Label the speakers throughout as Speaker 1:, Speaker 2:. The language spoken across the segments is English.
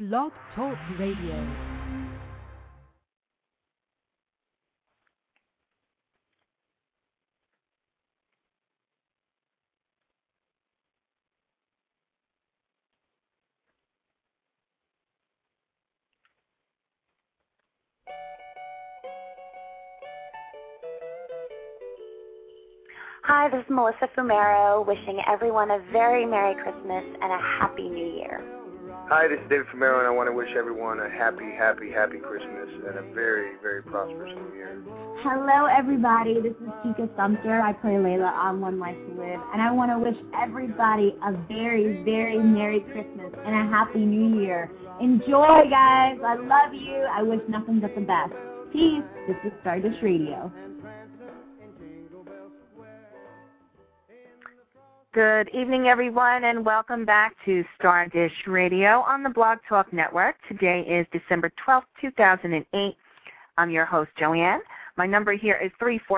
Speaker 1: Blog Talk Radio.
Speaker 2: Hi, this is Melissa Fumero, wishing everyone a very Merry Christmas and a Happy New Year.
Speaker 3: Hi, this is David Fumero, and I want to wish everyone a happy Christmas and a very, very prosperous New Year.
Speaker 4: Hello, everybody. This is Tika Sumter. I play Layla on One Life to Live, and I want to wish everybody a very, very Merry Christmas and a Happy New Year. Enjoy, guys. I love you. I wish nothing but the best. Peace. This is Stardust Radio.
Speaker 5: Good evening, everyone, and welcome back to Stardish Radio on the Blog Talk Network. Today is December 12th, 2008. I'm your host, Joanne. My number here is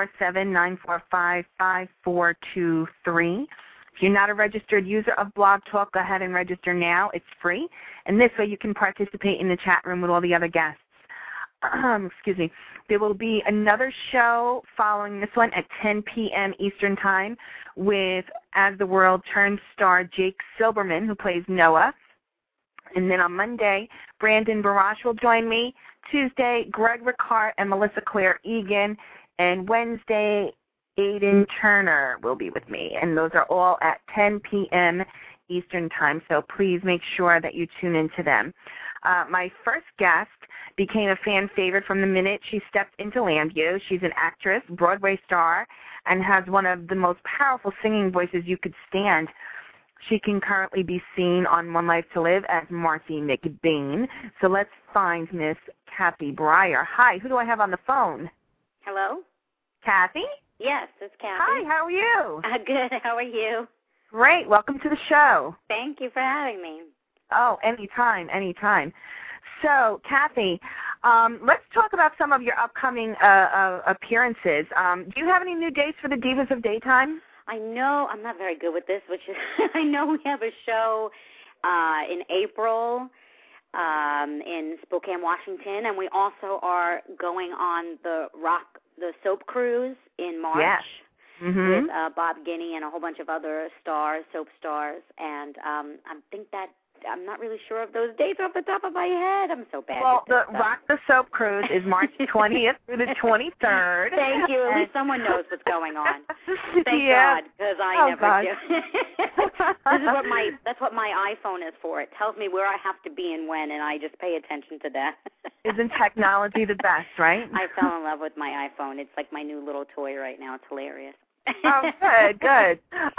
Speaker 5: 347-945-5423. If you're not a registered user of Blog Talk, go ahead and register now. It's free, and this way you can participate in the chat room with all the other guests. Excuse me. There will be another show following this one at 10 p.m. Eastern Time with As the World Turns star Jake Silberman, who plays Noah. And then on Monday, Brandon Barash will join me. Tuesday, Greg Ricart and Melissa Claire Egan. And Wednesday, Aiden Turner will be with me. And those are all at 10 p.m. Eastern Time, so please make sure that you tune into them. My first guest became a fan favorite from the minute she stepped into Lambview. She's an actress, Broadway star, and has one of the most powerful singing voices you could stand. She can currently be seen on One Life to Live as Marcy McBain. So let's find Miss Kathy Breyer. Hi, who do I have on the phone?
Speaker 6: Hello?
Speaker 5: Kathy?
Speaker 6: Yes, it's Kathy.
Speaker 5: Hi, how are you?
Speaker 6: Good, how are you?
Speaker 5: Great, welcome to the show.
Speaker 6: Thank you for having me.
Speaker 5: Oh, anytime, anytime. So, Kathy, let's talk about some of your upcoming appearances. Do you have any new dates for the Divas of Daytime?
Speaker 6: I know, I'm not very good with this, which is, I know we have a show in April in Spokane, Washington, and we also are going on the soap cruise in March.
Speaker 5: Yes. Mm-hmm.
Speaker 6: With Bob Guiney and a whole bunch of other stars, soap stars, and I'm not really sure of those dates off the top of my head. I'm so bad.
Speaker 5: Well, the Rock the Soap Cruise is March 20th through the 23rd.
Speaker 6: Thank you. At least someone knows what's going on. Thank God, because I never do. That's what my iPhone is for. It tells me where I have to be and when, and I just pay attention to that.
Speaker 5: Isn't technology the best, right?
Speaker 6: I fell in love with my iPhone. It's like my new little toy right now. It's hilarious.
Speaker 5: Oh, good.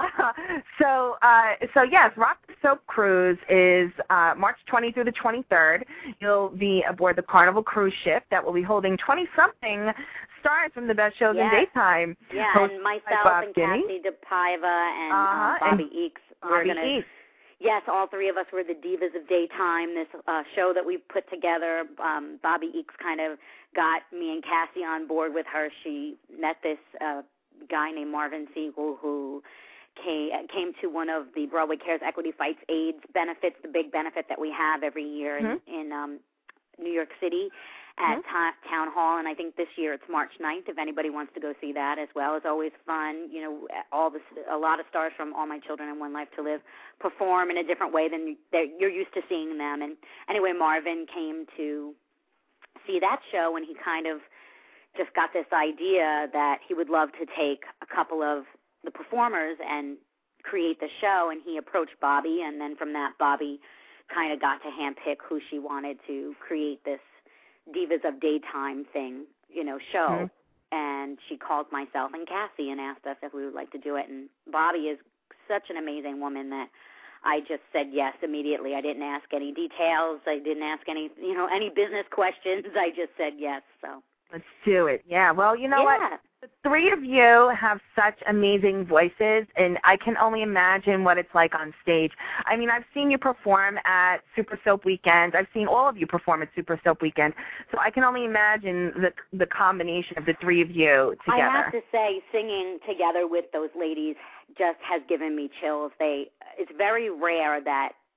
Speaker 5: So yes, Rock the Soap Cruise is March 20 through the 23rd. You'll be aboard the Carnival cruise ship that will be holding 20-something stars from the best shows in daytime.
Speaker 6: Yeah, and myself and Kathy DePaiva and Bobby Eakes. Yes, all three of us were the Divas of Daytime, this show that we put together. Bobby Eakes kind of got me and Cassie on board with her. She met this guy named Marvin Siegel who came to one of the Broadway Cares Equity Fights AIDS benefits, the big benefit that we have every year in New York City at Town Hall, and I think this year it's March 9th if anybody wants to go see that as well. It's always fun. You know, a lot of stars from All My Children and One Life to Live perform in a different way than you're used to seeing them. And anyway, Marvin came to see that show, and he kind of just got this idea that he would love to take a couple of the performers and create the show, and he approached Bobby, and then from that, Bobby kind of got to handpick who she wanted to create this Divas of Daytime thing, show. And she called myself and Cassie and asked us if we would like to do it, and Bobby is such an amazing woman that I just said yes immediately. I didn't ask any details. I didn't ask any business questions. I just said yes, so.
Speaker 5: Let's do it. Yeah. Well, you know what? The three of you have such amazing voices, and I can only imagine what it's like on stage. I mean, I've seen you perform at Super Soap Weekend. I've seen all of you perform at Super Soap Weekend. So I can only imagine the combination of the three of you together.
Speaker 6: I have to say, singing together with those ladies just has given me chills. It's very rare that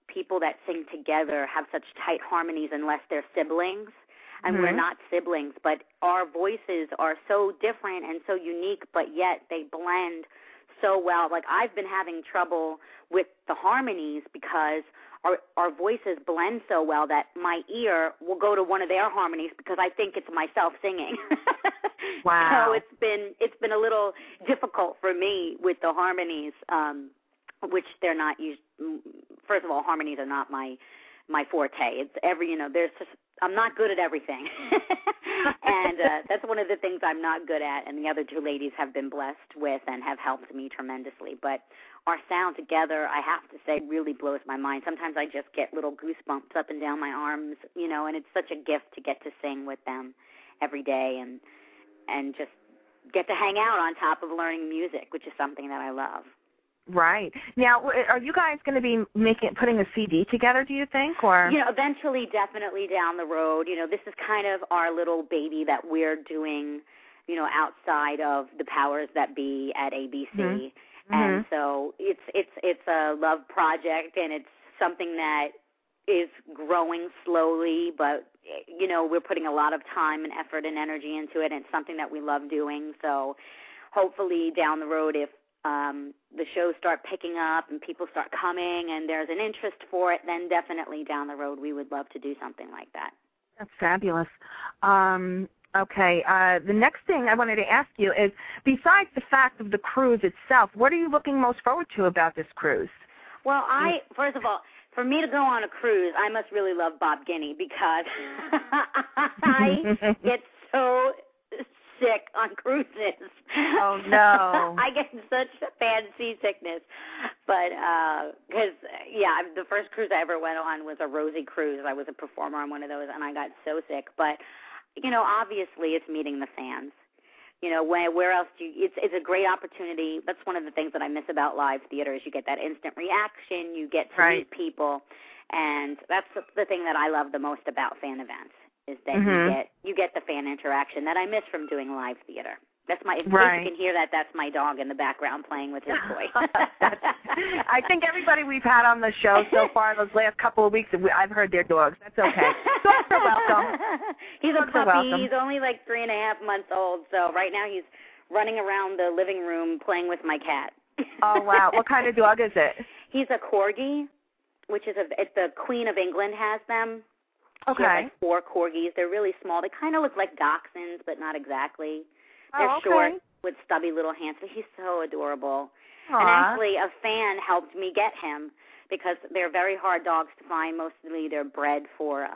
Speaker 6: people that sing together have such tight harmonies unless they're siblings. And we're not siblings, but our voices are so different and so unique, but yet they blend so well. Like, I've been having trouble with the harmonies because our voices blend so well that my ear will go to one of their harmonies because I think it's myself singing.
Speaker 5: Wow.
Speaker 6: So it's been a little difficult for me with the harmonies, which they're not used. First of all, harmonies are not my forte. It's there's just, I'm not good at everything. And that's one of the things I'm not good at, and the other two ladies have been blessed with and have helped me tremendously. But our sound together, I have to say, really blows my mind. Sometimes I just get little goosebumps up and down my arms, and it's such a gift to get to sing with them every day and just get to hang out on top of learning music, which is something that I love.
Speaker 5: Right. Now, are you guys going to be putting a CD together, do you think? Or
Speaker 6: eventually, definitely down the road. This is kind of our little baby that we're doing, outside of the powers that be at ABC. Mm-hmm. And so it's a love project, and it's something that is growing slowly, but, we're putting a lot of time and effort and energy into it, and it's something that we love doing. So hopefully down the road, if the shows start picking up and people start coming and there's an interest for it, then definitely down the road we would love to do something like that.
Speaker 5: That's fabulous. Okay, the next thing I wanted to ask you is, besides the fact of the cruise itself, what are you looking most forward to about this cruise?
Speaker 6: Well, first of all, for me to go on a cruise, I must really love Bob Guiney because I get so sick on cruises.
Speaker 5: Oh, no.
Speaker 6: I get such bad seasickness. But, because, the first cruise I ever went on was a Rosie cruise. I was a performer on one of those, and I got so sick. But, obviously it's meeting the fans. Where else it's a great opportunity. That's one of the things that I miss about live theater is you get that instant reaction, you get to meet people, and that's the thing that I love the most about fan events. Is that you get the fan interaction that I miss from doing live theater. That's if you can hear that, that's my dog in the background playing with his toy.
Speaker 5: I think everybody we've had on the show so far those last couple of weeks, I've heard their dogs. That's okay. Dogs are welcome.
Speaker 6: He's a puppy. He's only like 3.5 months old, so right now he's running around the living room playing with my cat.
Speaker 5: Oh, wow. What kind of dog is it?
Speaker 6: He's a Corgi, which is it's the Queen of England has them.
Speaker 5: Okay.
Speaker 6: She has like 4 corgis. They're really small. They kind of look like dachshunds, but not exactly. They're short with stubby little hands. But he's so adorable. Aww. And actually, a fan helped me get him because they're very hard dogs to find. Mostly they're bred for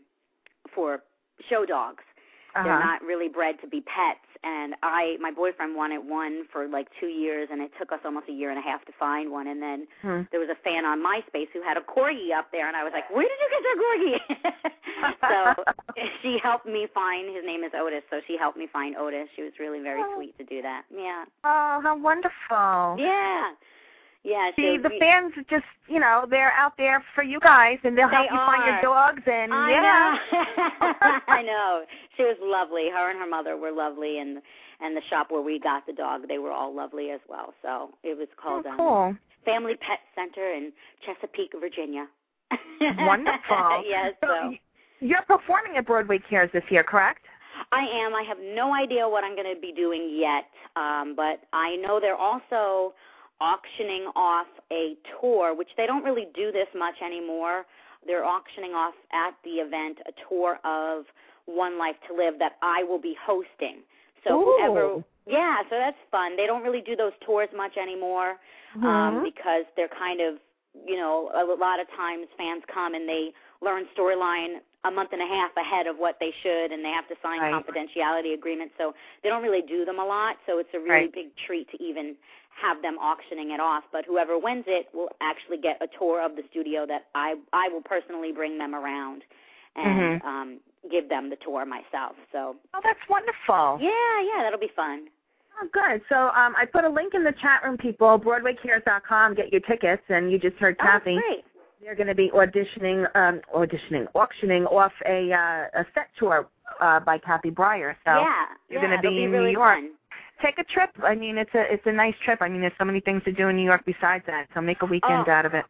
Speaker 6: show dogs. They're not really bred to be pets. And my boyfriend wanted one for like 2 years, and it took us almost 1.5 years to find one. And then there was a fan on MySpace who had a corgi up there, and I was like, where did you get your corgi? So she helped me find, his name is Otis, so she helped me find Otis. She was really very sweet to do that. Yeah.
Speaker 5: Oh, how wonderful.
Speaker 6: Yeah. Yeah.
Speaker 5: See, the fans just, they're out there for you guys, and they'll help you find your dogs. And
Speaker 6: I know. I know. She was lovely. Her and her mother were lovely, and the shop where we got the dog, they were all lovely as well. So it was called Family Pet Center in Chesapeake, Virginia.
Speaker 5: Wonderful.
Speaker 6: Yes.
Speaker 5: So you're performing at Broadway Cares this year, correct?
Speaker 6: I am. I have no idea what I'm going to be doing yet, but I know they're also auctioning off a tour, which they don't really do this much anymore. They're auctioning off at the event a tour of One Life to Live that I will be hosting. So so that's fun. They don't really do those tours much anymore because they're kind of, a lot of times fans come and they learn storyline a month and a half ahead of what they should, and they have to sign confidentiality agreements. So they don't really do them a lot. So it's a really big treat to even have them auctioning it off. But whoever wins it will actually get a tour of the studio that I will personally bring them around and give them the tour myself. So
Speaker 5: that's wonderful.
Speaker 6: Yeah, that'll be fun.
Speaker 5: Oh, good. So I put a link in the chat room, people, BroadwayCares.com, get your tickets, and you just heard Kathy.
Speaker 6: Oh, great.
Speaker 5: They're going to be auctioning off a set tour by Kathy Breyer. So you're going to be in
Speaker 6: really
Speaker 5: New York.
Speaker 6: Fun.
Speaker 5: Take a trip. I mean, it's a nice trip. I mean, there's so many things to do in New York besides that. So make a weekend out of it.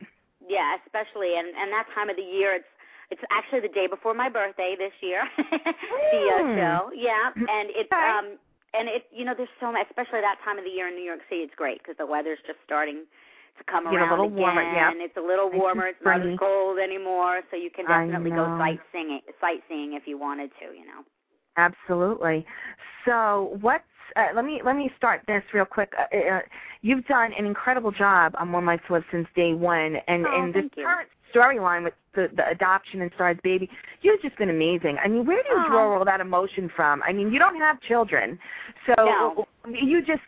Speaker 6: Yeah, especially, and that time of the year, it's actually the day before my birthday this year, the show. Yeah, and it's there's so much, especially that time of the year in New York City. It's great because the weather's just starting to come around
Speaker 5: a little
Speaker 6: again.
Speaker 5: Warmer, yeah.
Speaker 6: It's a little warmer. It's not as cold anymore, so you can definitely go sightseeing if you wanted to.
Speaker 5: Absolutely. So what's let me start this real quick. You've done an incredible job on One Life to Live since day one, and this current storyline with the adoption and Star's baby, you've just been amazing. I mean, where do you draw all that emotion from? I mean, you don't have children, so you just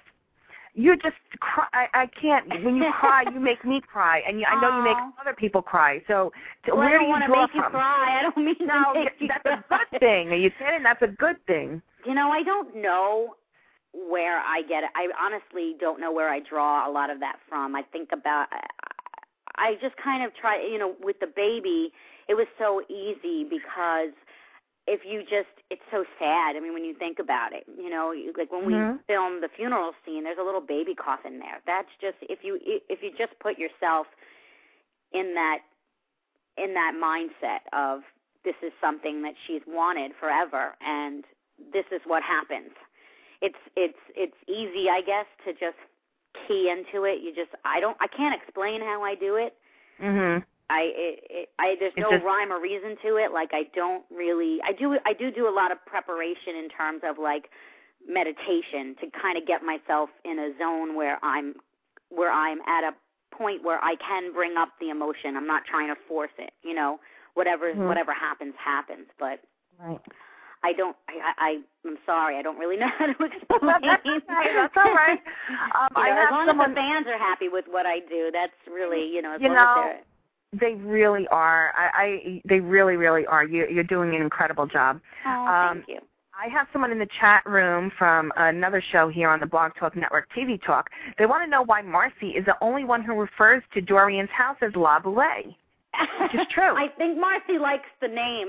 Speaker 5: cry. I can't. When you cry, you make me cry, and I know you make other people cry. So where do you draw from?
Speaker 6: I don't want to make you cry. I don't mean to make you
Speaker 5: that's
Speaker 6: cry.
Speaker 5: a good thing. Are you kidding? That's a good thing.
Speaker 6: I don't know where I get it. I honestly don't know where I draw a lot of that from. I think about, I just kind of try, with the baby, it was so easy because it's so sad. I mean, when you think about it, like when we filmed the funeral scene, there's a little baby coffin there. That's just, if you just put yourself in that mindset of this is something that she's wanted forever and this is what happens. It's easy, I guess, to just key into it. I can't explain how I do it.
Speaker 5: Mhm.
Speaker 6: There's no rhyme or reason to it. Like I do a lot of preparation in terms of like meditation to kind of get myself in a zone where I'm at a point where I can bring up the emotion. I'm not trying to force it, whatever happens, but
Speaker 5: right.
Speaker 6: I'm sorry, I don't really know how to explain.
Speaker 5: That's all right.
Speaker 6: As long as the fans are happy with what I do, that's really, as long as they're...
Speaker 5: They really are. They really, really are. You're doing an incredible job.
Speaker 6: Oh, thank you.
Speaker 5: I have someone in the chat room from another show here on the Blog Talk Network, TV Talk. They want to know why Marcy is the only one who refers to Dorian's house as La Boulée, which is true.
Speaker 6: I think Marcy likes the name.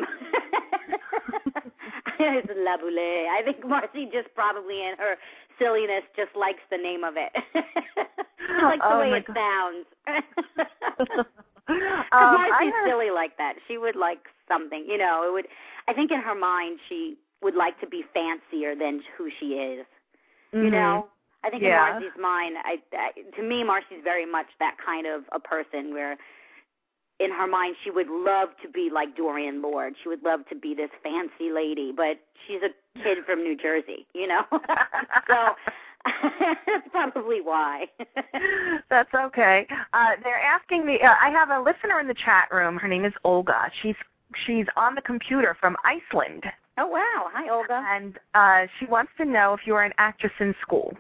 Speaker 6: It's La Boulée. I think Marcy just probably in her silliness just likes the name of it. She likes the way it sounds. Marcy's silly like that. She would like something, I think in her mind she would like to be fancier than who she is.
Speaker 5: Mm-hmm.
Speaker 6: I think in Marcy's mind, to me, Marcy's very much that kind of a person where in her mind she would love to be like Dorian Lord. She would love to be this fancy lady, but she's a kid from New Jersey, So that's probably why.
Speaker 5: That's okay. They're asking me, I have a listener in the chat room. Her name is Olga. She's on the computer from Iceland.
Speaker 6: Oh, wow. Hi, Olga.
Speaker 5: And she wants to know if you were an actress in school.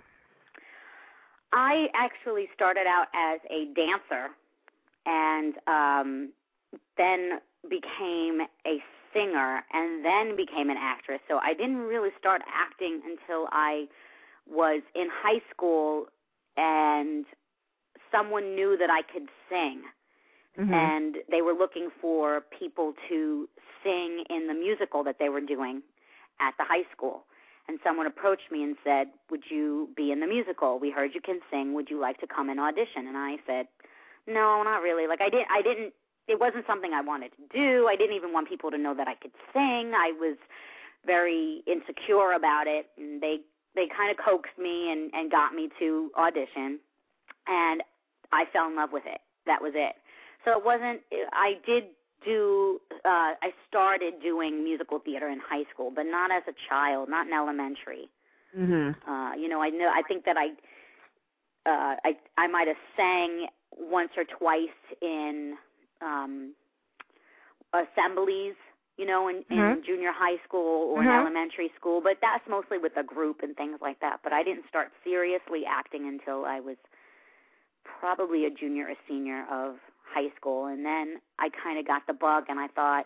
Speaker 6: I actually started out as a dancer and then became a singer and then became an actress. So I didn't really start acting until I was in high school and someone knew that I could sing. Mm-hmm. And they were looking for people to sing in the musical that they were doing at the high school. And someone approached me and said, would you be in the musical? We heard you can sing. Would you like to come and audition? And I said, no, not really. Like I didn't, it wasn't something I wanted to do. I didn't even want people to know that I could sing. I was very insecure about it. And they kind of coaxed me and got me to audition. And I fell in love with it. That was it. So it wasn't, I started doing musical theater in high school, but not as a child, not in elementary.
Speaker 5: Mm-hmm.
Speaker 6: I think that I might have sang once or twice in assemblies, in junior high school or in elementary school, but that's mostly with a group and things like that. But I didn't start seriously acting until I was probably a junior or senior of high school, and then I kind of got the bug, and I thought,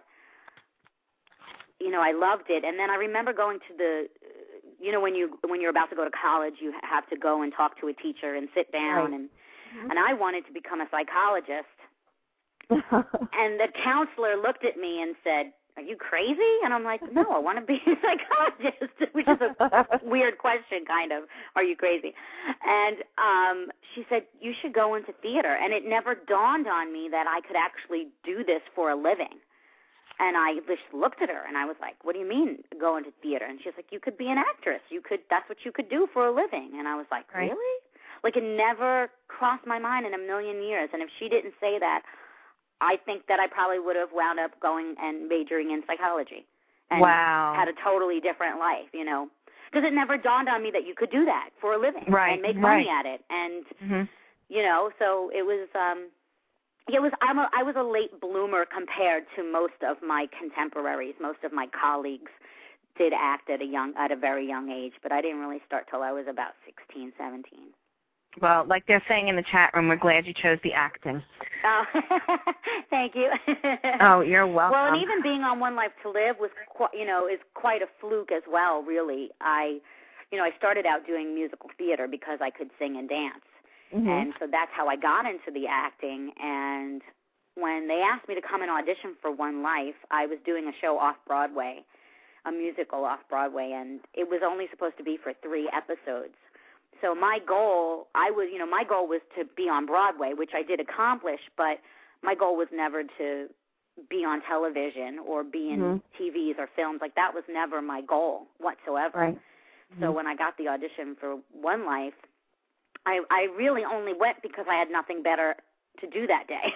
Speaker 6: I loved it. And then I remember going to the, when you're about to go to college, you have to go and talk to a teacher and sit down, right. And I wanted to become a psychologist. And the counselor looked at me and said, are you crazy? And I'm like, no, I want to be a psychologist, which is a weird question, kind of. Are you crazy? And she said, you should go into theater. And it never dawned on me that I could actually do this for a living. And I just looked at her, and I was like, what do you mean go into theater? And she's like, you could be an actress. That's what you could do for a living. And I was like,
Speaker 5: right.
Speaker 6: Really? Like, it never crossed my mind in a million years. And if she didn't say that, I think that I probably would have wound up going and majoring in psychology. And had a totally different life, Because it never dawned on me that you could do that for a living and make money at it. And, so it was... I was a late bloomer compared to most of my contemporaries. Most of my colleagues did act at a very young age, but I didn't really start till I was about 16, 17.
Speaker 5: Well, like they're saying in the chat room, we're glad you chose the acting.
Speaker 6: Oh, thank you.
Speaker 5: Oh, you're welcome.
Speaker 6: Well, and even being on One Life to Live was, is quite a fluke as well. Really, I started out doing musical theater because I could sing and dance. Mm-hmm. And so that's how I got into the acting. And when they asked me to come and audition for One Life, I was doing a show off-Broadway, a musical off-Broadway, and it was only supposed to be for 3 episodes. So my goal was to be on Broadway, which I did accomplish, but my goal was never to be on television or be in TVs or films. Like, that was never my goal whatsoever.
Speaker 5: Right.
Speaker 6: So when I got the audition for One Life, I really only went because I had nothing better to do that day.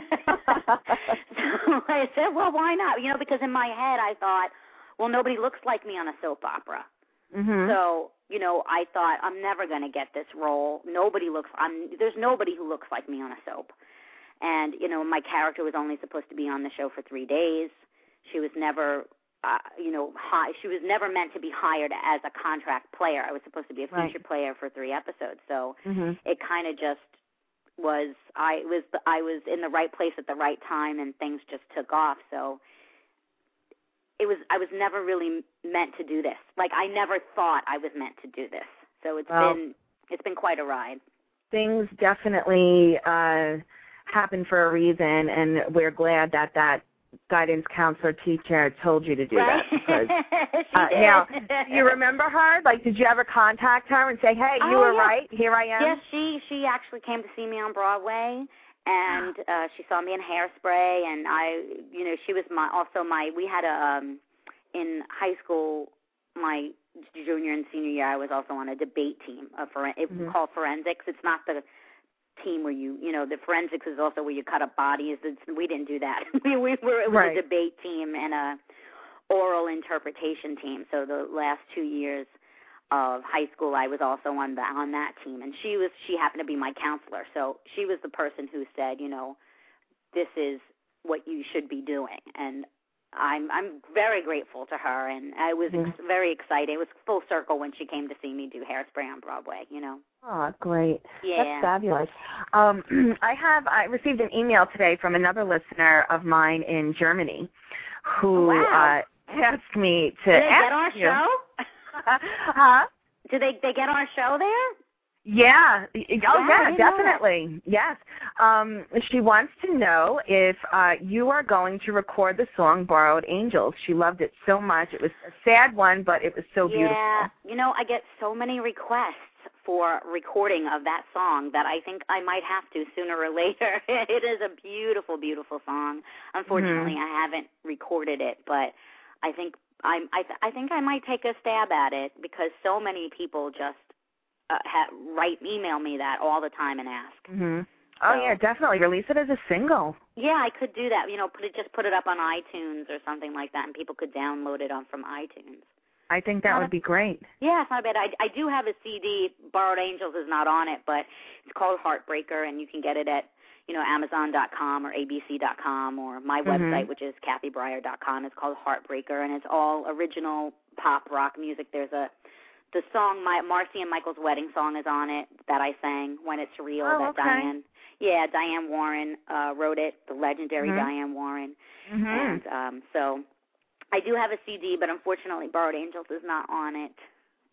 Speaker 6: So I said, well, why not? Because in my head I thought, well, nobody looks like me on a soap opera. Mm-hmm. So, I thought, I'm never going to get this role. There's nobody who looks like me on a soap. And, my character was only supposed to be on the show for 3 days. She was never... she was never meant to be hired as a contract player. I was supposed to be a feature player for 3 episodes. So it kind of just was. I was in the right place at the right time, and things just took off. So I was never really meant to do this. Like, I never thought I was meant to do this. So it's been quite a ride. Things
Speaker 5: definitely happen for a reason, and we're glad that guidance counselor teacher told you to do that. Because, now, do you remember her? Like, did you ever contact her and say, hey, you were right, here I am?
Speaker 6: Yes, she actually came to see me on Broadway, and she saw me in Hairspray, and she was we had in high school, my junior and senior year, I was also on a debate team, called Forensics. It's not the team where the forensics is also where you cut up bodies. We didn't do that. It was a debate team and a oral interpretation team. So the last 2 years of high school, I was also on that team, and she happened to be my counselor. So she was the person who said, this is what you should be doing, and I'm very grateful to her, and I was very excited. It was full circle when she came to see me do Hairspray on Broadway,
Speaker 5: Oh, great.
Speaker 6: Yeah.
Speaker 5: That's fabulous. I received an email today from another listener of mine in Germany who asked me to
Speaker 6: Did they
Speaker 5: ask
Speaker 6: get our
Speaker 5: you.
Speaker 6: show?
Speaker 5: Huh?
Speaker 6: Did they get our show there?
Speaker 5: Yeah.
Speaker 6: Definitely.
Speaker 5: Yes. She wants to know if you are going to record the song Borrowed Angels. She loved it so much. It was a sad one, but it was so beautiful.
Speaker 6: Yeah. I get so many requests for recording of that song that I think I might have to sooner or later. It is a beautiful, beautiful song. Unfortunately, I haven't recorded it, but I think I think I might take a stab at it because so many people just email me that all the time and ask.
Speaker 5: Mm-hmm. Oh, yeah, definitely. Release it as a single.
Speaker 6: Yeah, I could do that. Put it up on iTunes or something like that, and people could download it from iTunes.
Speaker 5: I think that would be great.
Speaker 6: Yeah, it's not bad. I do have a CD. Borrowed Angels is not on it, but it's called Heartbreaker, and you can get it at Amazon.com or ABC.com or my website, which is kathybreyer.com. It's called Heartbreaker, and it's all original pop rock music. There's the song, Marcy and Michael's wedding song is on it that I sang, When It's Real, Diane Warren wrote it, the legendary Diane Warren. And so I do have a CD, but unfortunately Borrowed Angels is not on it.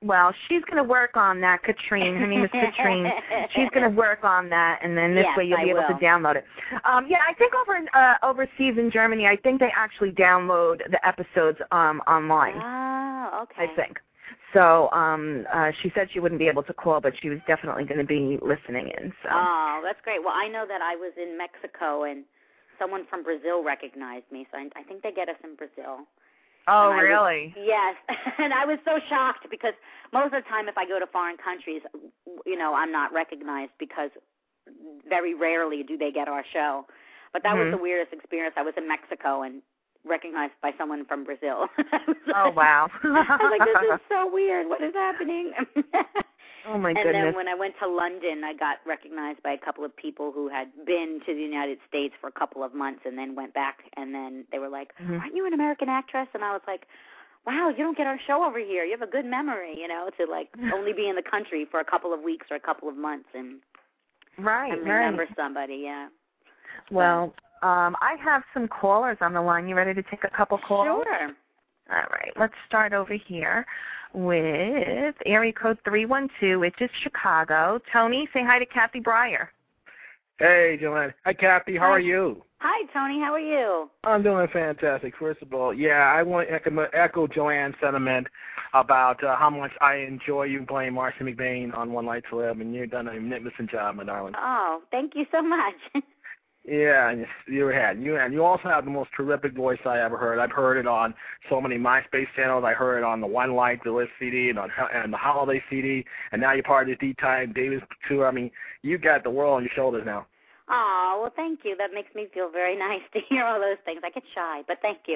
Speaker 5: Well, she's going to work on that, Katrine. Her name is Katrine. She's going to work on that, and then this way you'll be able to download it. Yeah, I think overseas in Germany, I think they actually download the episodes online.
Speaker 6: Oh, okay.
Speaker 5: I think. So she said she wouldn't be able to call, but she was definitely going to be listening in. So.
Speaker 6: Oh, that's great. Well, I know that I was in Mexico, and someone from Brazil recognized me, so I think they get us in Brazil.
Speaker 5: Oh, really?
Speaker 6: Yes. And I was so shocked because most of the time if I go to foreign countries, I'm not recognized because very rarely do they get our show. But that was the weirdest experience. I was in Mexico and recognized by someone from Brazil.
Speaker 5: Oh, wow.
Speaker 6: I was like, this is so weird. What is happening?
Speaker 5: Oh, my goodness.
Speaker 6: And then when I went to London, I got recognized by a couple of people who had been to the United States for a couple of months and then went back, and then they were like, aren't you an American actress? And I was like, wow, you don't get our show over here. You have a good memory, to, like, only be in the country for a couple of weeks or a couple of months and remember somebody, yeah.
Speaker 5: Well, I have some callers on the line. You ready to take a couple calls?
Speaker 6: Sure.
Speaker 5: All right. Let's start over here with area code 312, which is Chicago. Tony, say hi to Kathy Breyer.
Speaker 7: Hey, Joanne. Hi, Kathy. How are you?
Speaker 6: Hi, Tony. How are you?
Speaker 7: I'm doing fantastic. First of all, I want to echo Joanne's sentiment about how much I enjoy you playing Marcy McBain on One Life to Live, and you've done a magnificent job, my darling.
Speaker 6: Oh, thank you so much.
Speaker 7: Yeah, you also have the most terrific voice I ever heard. I've heard it on so many MySpace channels. I heard it on the One Light, the List CD, and the Holiday CD, and now you're part of the D-Time Davis tour. I mean, you got the world on your shoulders now.
Speaker 6: Oh, well, thank you. That makes me feel very nice to hear all those things. I get shy, but thank you.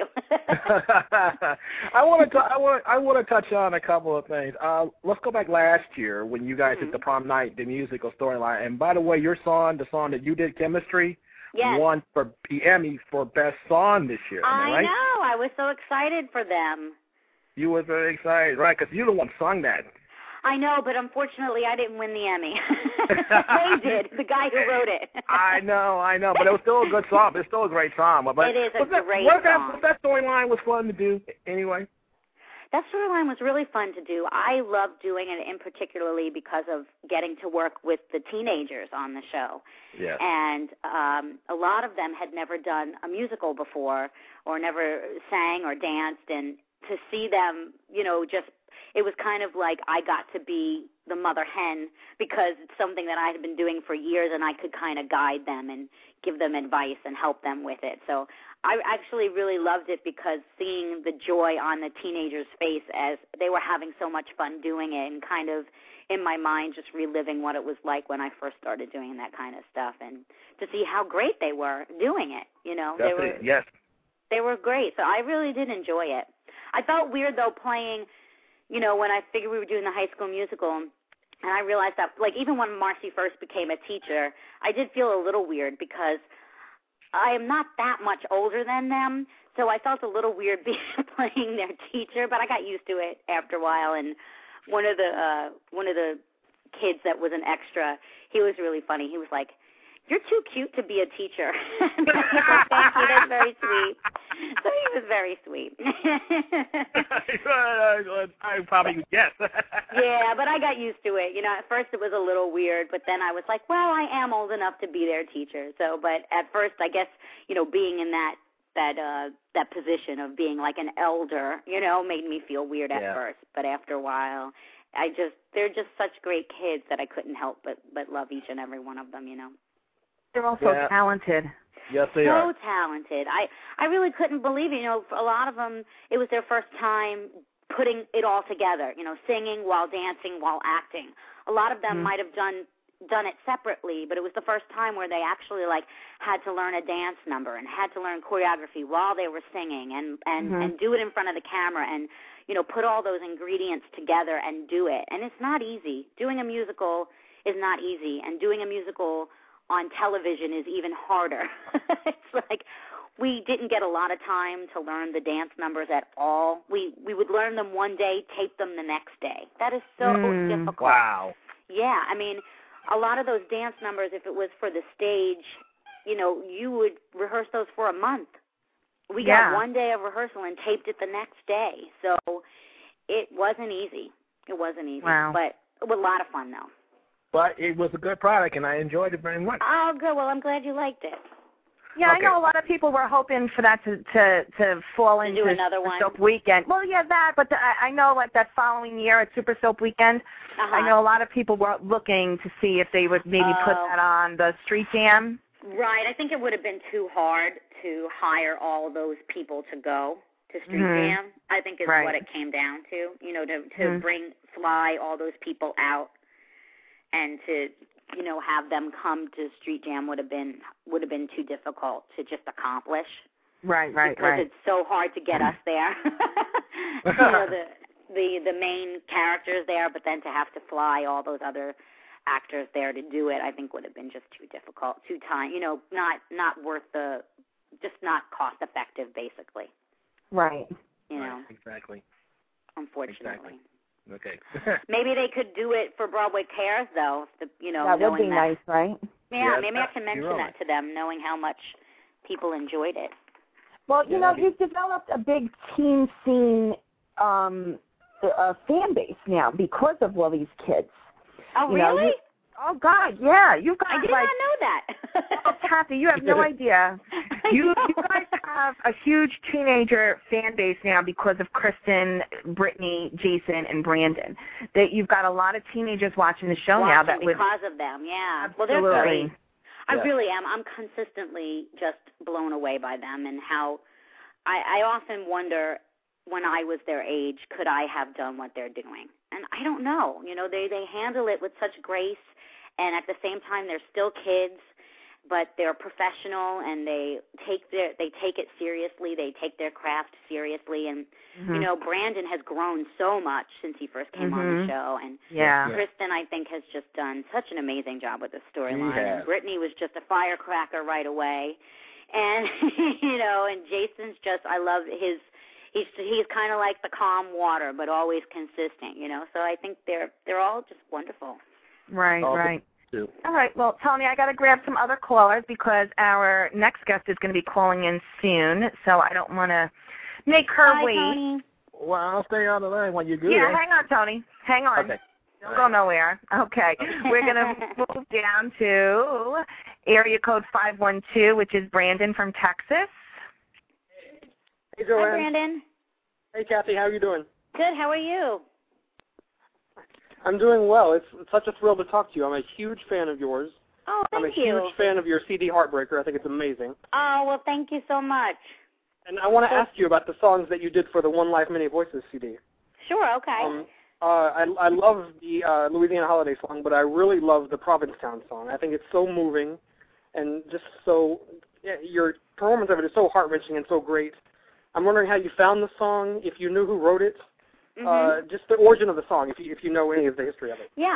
Speaker 7: I want to touch on a couple of things. Let's go back last year when you guys did the Prom Night, the musical storyline. And by the way, your song, the song that you did, Chemistry, won for the Emmy for Best Song this year.
Speaker 6: I know. I was so excited for them.
Speaker 7: You were very excited, right? Because you're the one sung that.
Speaker 6: I know, but unfortunately I didn't win the Emmy. They did, the guy who wrote it.
Speaker 7: I know, but it was still a good song. It's still a great song. But
Speaker 6: it is a great song.
Speaker 7: That storyline was fun to do anyway.
Speaker 6: That storyline was really fun to do. I love doing it in particularly because of getting to work with the teenagers on the show.
Speaker 7: Yes.
Speaker 6: And a lot of them had never done a musical before or never sang or danced. And to see them, it was kind of like I got to be the mother hen because it's something that I had been doing for years and I could kind of guide them and give them advice and help them with it. So I actually really loved it because seeing the joy on the teenagers' face as they were having so much fun doing it and kind of in my mind just reliving what it was like when I first started doing that kind of stuff and to see how great they were doing it, They were great. So I really did enjoy it. I felt weird, though, playing, when I figured we were doing the High School Musical, and I realized that, like, even when Marcy first became a teacher, I did feel a little weird because I am not that much older than them, so I felt a little weird playing their teacher, but I got used to it after a while, and one of the kids that was an extra, he was really funny. He was like, "You're too cute to be a teacher." And I was like, "Thank you, that's very sweet." So he was very sweet.
Speaker 7: I probably guess.
Speaker 6: Yeah, but I got used to it. At first it was a little weird, but then I was like, well, I am old enough to be their teacher. So, but at first, I guess, being in that position of being like an elder, made me feel weird at first. But after a while, they're just such great kids that I couldn't help but love each and every one of them,
Speaker 5: They're also talented.
Speaker 7: Yes, they are.
Speaker 6: So talented. I really couldn't believe it. For a lot of them, it was their first time putting it all together, singing while dancing while acting. A lot of them might have done it separately, but it was the first time where they actually had to learn a dance number and had to learn choreography while they were singing and do it in front of the camera and put all those ingredients together and do it. And it's not easy. Doing a musical is not easy, and doing a musical on television is even harder. It's like we didn't get a lot of time to learn the dance numbers at all. We would learn them one day, tape them the next day. That is so difficult.
Speaker 7: Wow.
Speaker 6: Yeah, I mean, a lot of those dance numbers, if it was for the stage, you would rehearse those for a month. We got one day of rehearsal and taped it the next day. So it wasn't easy. It wasn't easy,
Speaker 5: wow.
Speaker 6: But it was a lot of fun, though.
Speaker 7: But it was a good product, and I enjoyed it very much.
Speaker 6: Oh, good. Well, I'm glad you liked it.
Speaker 5: Yeah,
Speaker 7: okay.
Speaker 5: I know a lot of people were hoping for that to fall into
Speaker 6: another
Speaker 5: Super
Speaker 6: one.
Speaker 5: Soap Weekend. Well, yeah, that, but I know like that following year at Super Soap Weekend, I know a lot of people were looking to see if they would maybe put that on the Street Jam.
Speaker 6: Right. I think it would have been too hard to hire all those people to go to Street Jam. I think is what it came down to. You know, to fly all those people out and to have them come to Street Jam would have been too difficult to just accomplish.
Speaker 5: Right.
Speaker 6: Because it's so hard to get us there. The main characters there, but then to have to fly all those other actors there to do it, I think would have been just too difficult, too time. Not worth just not cost effective, basically.
Speaker 5: Right.
Speaker 7: Exactly.
Speaker 6: Unfortunately.
Speaker 7: Exactly. Okay.
Speaker 6: Maybe they could do it for Broadway Cares, though.
Speaker 5: That would be nice, right?
Speaker 6: Yeah, maybe I can mention that to them, knowing how much people enjoyed it.
Speaker 5: Well, you've developed a big teen scene fan base now because of all these kids.
Speaker 6: Oh, really?
Speaker 5: Oh, God, yeah. You guys,
Speaker 6: I did not know that.
Speaker 5: Oh, Kathy, you have no idea. You guys have a huge teenager fan base now because of Kristen, Brittany, Jason, and Brandon. That you've got a lot of teenagers watching the show now.
Speaker 6: Because of them, yeah.
Speaker 5: Absolutely.
Speaker 6: Well, they're great. I really am. I'm consistently just blown away by them and how I often wonder when I was their age, could I have done what they're doing? And I don't know. They handle it with such grace. And at the same time, they're still kids, but they're professional, and they take it seriously. They take their craft seriously, and Brandon has grown so much since he first came on the show, and Kristen, I think, has just done such an amazing job with the storyline. And Brittany was just a firecracker right away, and and Jason's just, I love his. He's kind of like the calm water, but always consistent. So I think they're all just wonderful.
Speaker 5: Right. All right, well, Tony, I got to grab some other callers because our next guest is going to be calling in soon, so I don't want to make her wait.
Speaker 6: Tony.
Speaker 7: Well, I'll stay on the line while you do
Speaker 5: Yeah, hang on, Tony. Hang on.
Speaker 7: Okay.
Speaker 5: Don't go nowhere. Okay. We're going to move down to area code 512, which is Brandon from Texas.
Speaker 3: Hey, Joanne.
Speaker 6: Hi, Brandon.
Speaker 3: Hey, Kathy. How are you doing?
Speaker 6: Good. How are you?
Speaker 3: I'm doing well. It's such a thrill to talk to you. I'm a huge fan of yours.
Speaker 6: Oh, thank you.
Speaker 3: I'm a huge fan of your CD Heartbreaker. I think it's amazing.
Speaker 6: Oh, well, thank you so much.
Speaker 3: And I want to ask you about the songs that you did for the One Life Many Voices CD.
Speaker 6: Sure, okay.
Speaker 3: I love the Louisiana Holiday song, but I really love the Provincetown song. I think it's so moving and just so, your performance of it is so heart-wrenching and so great. I'm wondering how you found the song, if you knew who wrote it. Just the origin of the song, if you know any of the history of it.
Speaker 6: Yeah.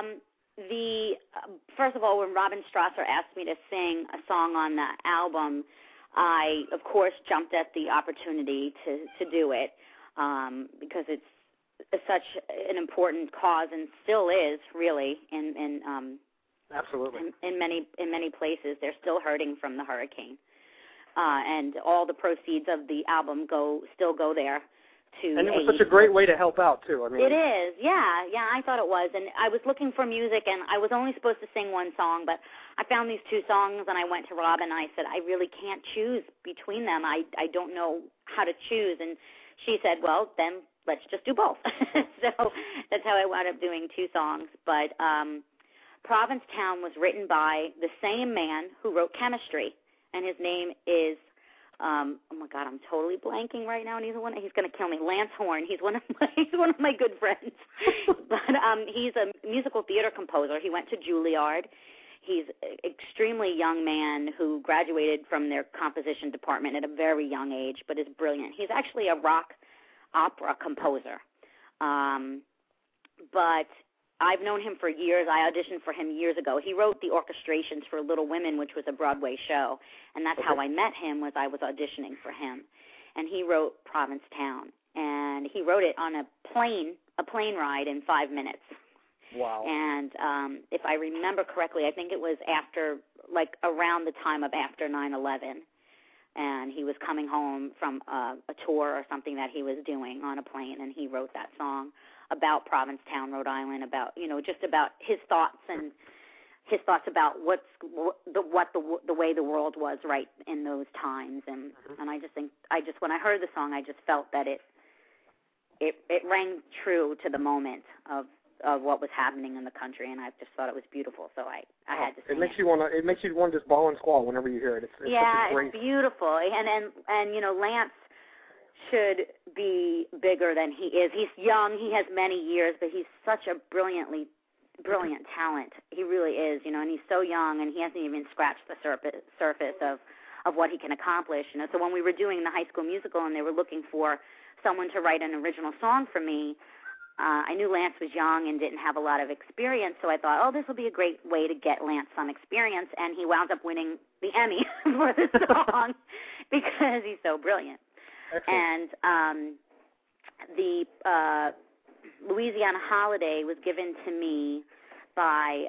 Speaker 6: First of all, when Robin Strasser asked me to sing a song on the album, I, of course, jumped at the opportunity to do it because it's such an important cause and still is, really,
Speaker 3: Absolutely.
Speaker 6: In many places. They're still hurting from the hurricane. And all the proceeds of the album still go there.
Speaker 3: And it was such a great way to help out, too. I mean,
Speaker 6: it is, yeah, I thought it was. And I was looking for music, and I was only supposed to sing one song, but I found these two songs, and I went to Rob, and I said, I really can't choose between them. I don't know how to choose. And she said, well, then let's just do both. So that's how I wound up doing two songs. But Provincetown was written by the same man who wrote Chemistry, and his name is oh my God, I'm totally blanking right now, and he's going to kill me. Lance Horn. He's one of my good friends. But he's a musical theater composer. He went to Juilliard. He's an extremely young man who graduated from their composition department at a very young age, but is brilliant. He's actually a rock opera composer. But I've known him for years. I auditioned for him years ago. He wrote the orchestrations for Little Women, which was a Broadway show, and that's how I met him, was I was auditioning for him. And he wrote Provincetown, and he wrote it on a plane ride in 5 minutes.
Speaker 3: Wow.
Speaker 6: And if I remember correctly, I think it was around the time of after 9/11, and he was coming home from a tour or something that he was doing on a plane, and he wrote that song. about Provincetown, Rhode Island, about just about his thoughts about the way the world was right in those times, and I just think when I heard the song, I just felt that it rang true to the moment of what was happening in the country, and I just thought it was beautiful. So I had to sing it.
Speaker 3: It makes you want to just bawl and squall whenever you hear it. It's
Speaker 6: it's beautiful, and Lance should be bigger than he is. He's young, he has many years, but he's such a brilliant talent. He really is, and he's so young, and he hasn't even scratched the surface of what he can accomplish. So when we were doing the High School Musical and they were looking for someone to write an original song for me, I knew Lance was young and didn't have a lot of experience, so I thought, this will be a great way to get Lance some experience, and he wound up winning the Emmy for the song because he's so brilliant. Excellent. And the Louisiana Holiday was given to me by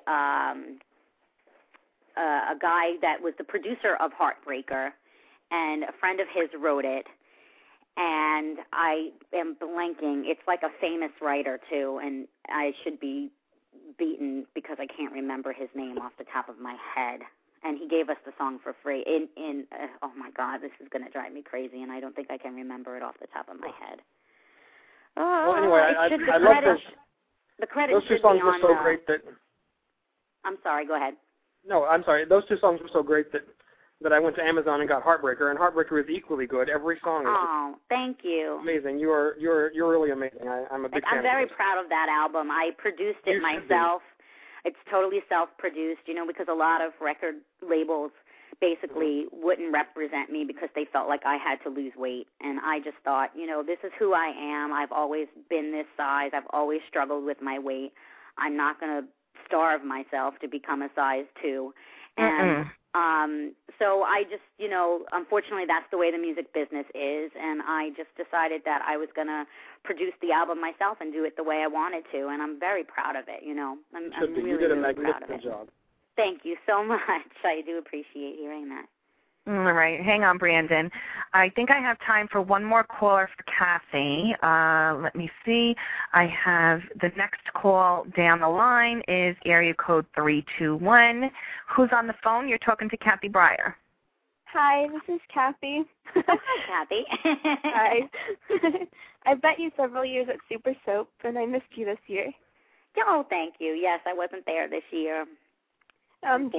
Speaker 6: a guy that was the producer of Heartbreaker, and a friend of his wrote it, and I am blanking. It's like a famous writer, too, and I should be beaten because I can't remember his name off the top of my head. And he gave us the song for free. Oh, my God, this is going to drive me crazy, and I don't think I can remember it off the top of my head.
Speaker 3: Well, anyway, I love this.
Speaker 6: The credit
Speaker 3: those two
Speaker 6: should
Speaker 3: songs
Speaker 6: be
Speaker 3: were
Speaker 6: on,
Speaker 3: so great that...
Speaker 6: I'm sorry, go ahead.
Speaker 3: No, I'm sorry. Those two songs were so great that I went to Amazon and got Heartbreaker, and Heartbreaker is equally good. Every song is
Speaker 6: thank you.
Speaker 3: Amazing. You're really amazing. I'm a big fan.
Speaker 6: I'm very proud of that album. I produced it myself. It's totally self-produced, because a lot of record labels basically wouldn't represent me because they felt like I had to lose weight. And I just thought, this is who I am. I've always been this size. I've always struggled with my weight. I'm not going to starve myself to become a size 2. And so I just, unfortunately that's the way the music business is, and I just decided that I was going to produce the album myself and do it the way I wanted to, and I'm very proud of it, I'm really,
Speaker 3: you did a
Speaker 6: really proud of
Speaker 3: magnificent
Speaker 6: it.
Speaker 3: job.
Speaker 6: Thank you so much. I do appreciate hearing that.
Speaker 5: All right. Hang on, Brandon. I think I have time for one more caller for Kathy. Let me see. I have the next call down the line is area code 321. Who's on the phone? You're talking to Kathy Breyer.
Speaker 8: Hi, this is Kathy.
Speaker 6: Hi, Kathy.
Speaker 8: Hi. I've met you several years at Super Soap, and I missed you this year.
Speaker 6: Oh, thank you. Yes, I wasn't there this year.
Speaker 8: Do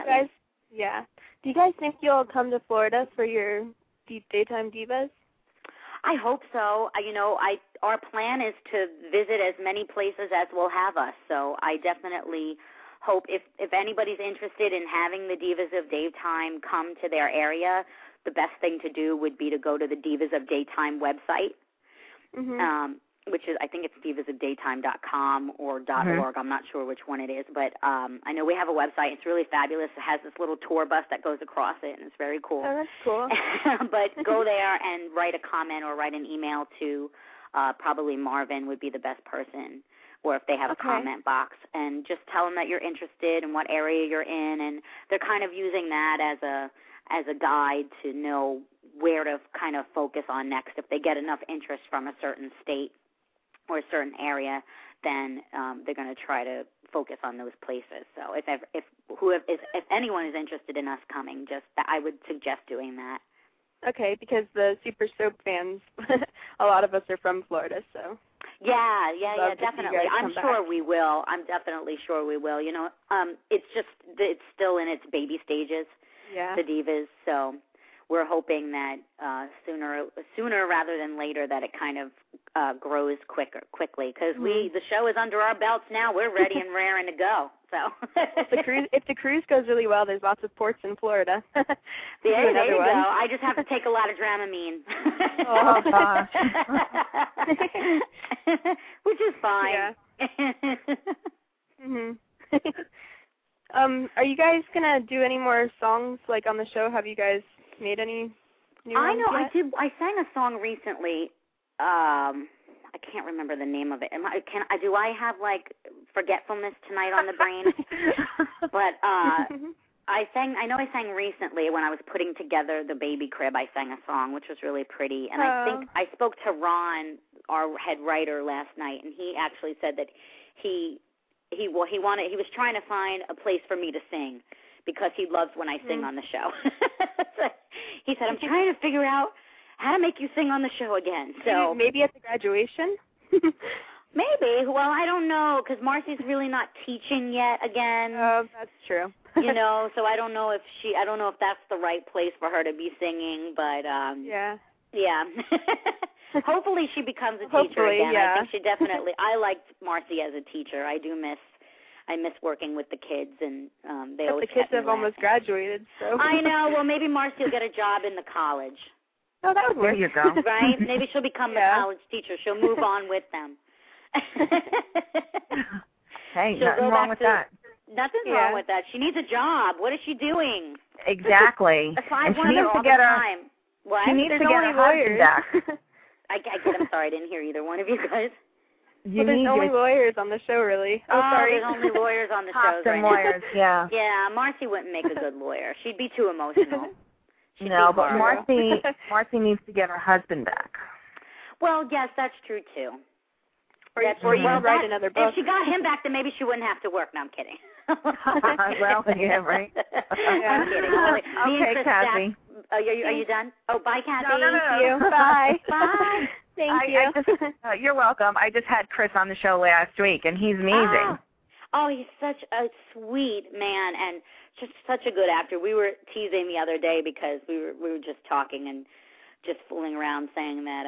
Speaker 8: you guys think you'll come to Florida for your Daytime Divas?
Speaker 6: I hope so. Our plan is to visit as many places as will have us. So I definitely hope if anybody's interested in having the Divas of Daytime come to their area, the best thing to do would be to go to the Divas of Daytime website. Which is, I think it's divasofdaytime.com or .org. I'm not sure which one it is, but I know we have a website. It's really fabulous. It has this little tour bus that goes across it, and it's very cool.
Speaker 8: Oh, that's cool.
Speaker 6: But go there and write a comment or write an email to probably Marvin would be the best person, or if they have a comment box, and just tell them that you're interested and what area you're in, and they're kind of using that as a guide to know where to kind of focus on next. If they get enough interest from a certain state or a certain area, then they're going to try to focus on those places. So if anyone is interested in us coming, I would suggest doing that.
Speaker 8: Okay, because the Super Soap fans, a lot of us are from Florida, so.
Speaker 6: Yeah, definitely. I'm sure we will. I'm definitely sure we will. It's still in its baby stages, the Divas, so we're hoping that sooner rather than later that it kind of grows quickly, because the show is under our belts now. We're ready and raring to go. So
Speaker 8: if the cruise goes really well, there's lots of ports in Florida.
Speaker 6: There you go. I just have to take a lot of Dramamine.
Speaker 5: Oh gosh.
Speaker 6: Which is fine.
Speaker 8: Yeah. Are you guys gonna do any more songs like on the show? Have you guys made any new ones
Speaker 6: I know.
Speaker 8: yet?
Speaker 6: I did. I sang a song recently. I can't remember the name of it. Do I have like forgetfulness tonight on the brain? But I know I sang recently when I was putting together the baby crib. I sang a song which was really pretty, and I think I spoke to Ron our head writer last night, and he actually said that he was trying to find a place for me to sing because he loves when I sing on the show. He said, I'm trying to figure out how to make you sing on the show again. So
Speaker 8: maybe at the graduation?
Speaker 6: Maybe. Well, I don't know, because Marcy's really not teaching yet again.
Speaker 8: Oh, that's true.
Speaker 6: So I don't know if that's the right place for her to be singing, but yeah. Hopefully she becomes a teacher again.
Speaker 8: Yeah.
Speaker 6: I think she definitely. I liked Marcy as a teacher. I miss working with the kids, and they always.
Speaker 8: The kids have almost graduated, so.
Speaker 6: I know. Well, maybe Marcy will get a job in the college.
Speaker 8: Oh, that would work.
Speaker 5: There you go.
Speaker 6: Right? Maybe she'll become the college teacher. She'll move on with them.
Speaker 5: Hey, nothing wrong with that.
Speaker 6: Nothing's wrong with that. She needs a job. What is she doing?
Speaker 5: Exactly.
Speaker 6: And
Speaker 5: she needs to get
Speaker 6: What?
Speaker 5: She needs to get her husband back.
Speaker 6: I'm sorry, I didn't hear either one of you guys.
Speaker 8: There's only lawyers on the show, really.
Speaker 6: Oh, sorry. There's only lawyers on the show right now.
Speaker 5: lawyers, yeah.
Speaker 6: Yeah, Marcy wouldn't make a good lawyer. She'd be too emotional.
Speaker 5: But Marcy needs to get her husband back.
Speaker 6: Well, yes, that's true, too.
Speaker 8: Or you write another book.
Speaker 6: If she got him back, then maybe she wouldn't have to work. No, I'm kidding.
Speaker 5: Well, yeah, right.
Speaker 6: I'm kidding.
Speaker 5: Okay, Kathy.
Speaker 6: Are you done? Oh, bye, Kathy.
Speaker 5: No.
Speaker 8: Thank you. Bye.
Speaker 6: Bye.
Speaker 8: Thank you.
Speaker 5: You're welcome. I just had Chris on the show last week, and he's amazing.
Speaker 6: Oh, he's such a sweet man and just such a good actor. We were teasing the other day because we were just talking and just fooling around, saying that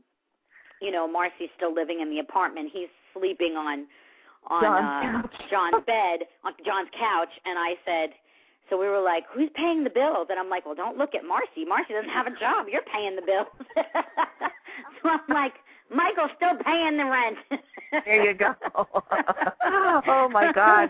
Speaker 6: Marcy's still living in the apartment. He's sleeping on John's bed, on John's couch, and I said, so we were like, who's paying the bills? And I'm like, well, don't look at Marcy. Marcy doesn't have a job. You're paying the bills. So I'm like, Michael's still paying the rent.
Speaker 5: There you go. Oh, my God.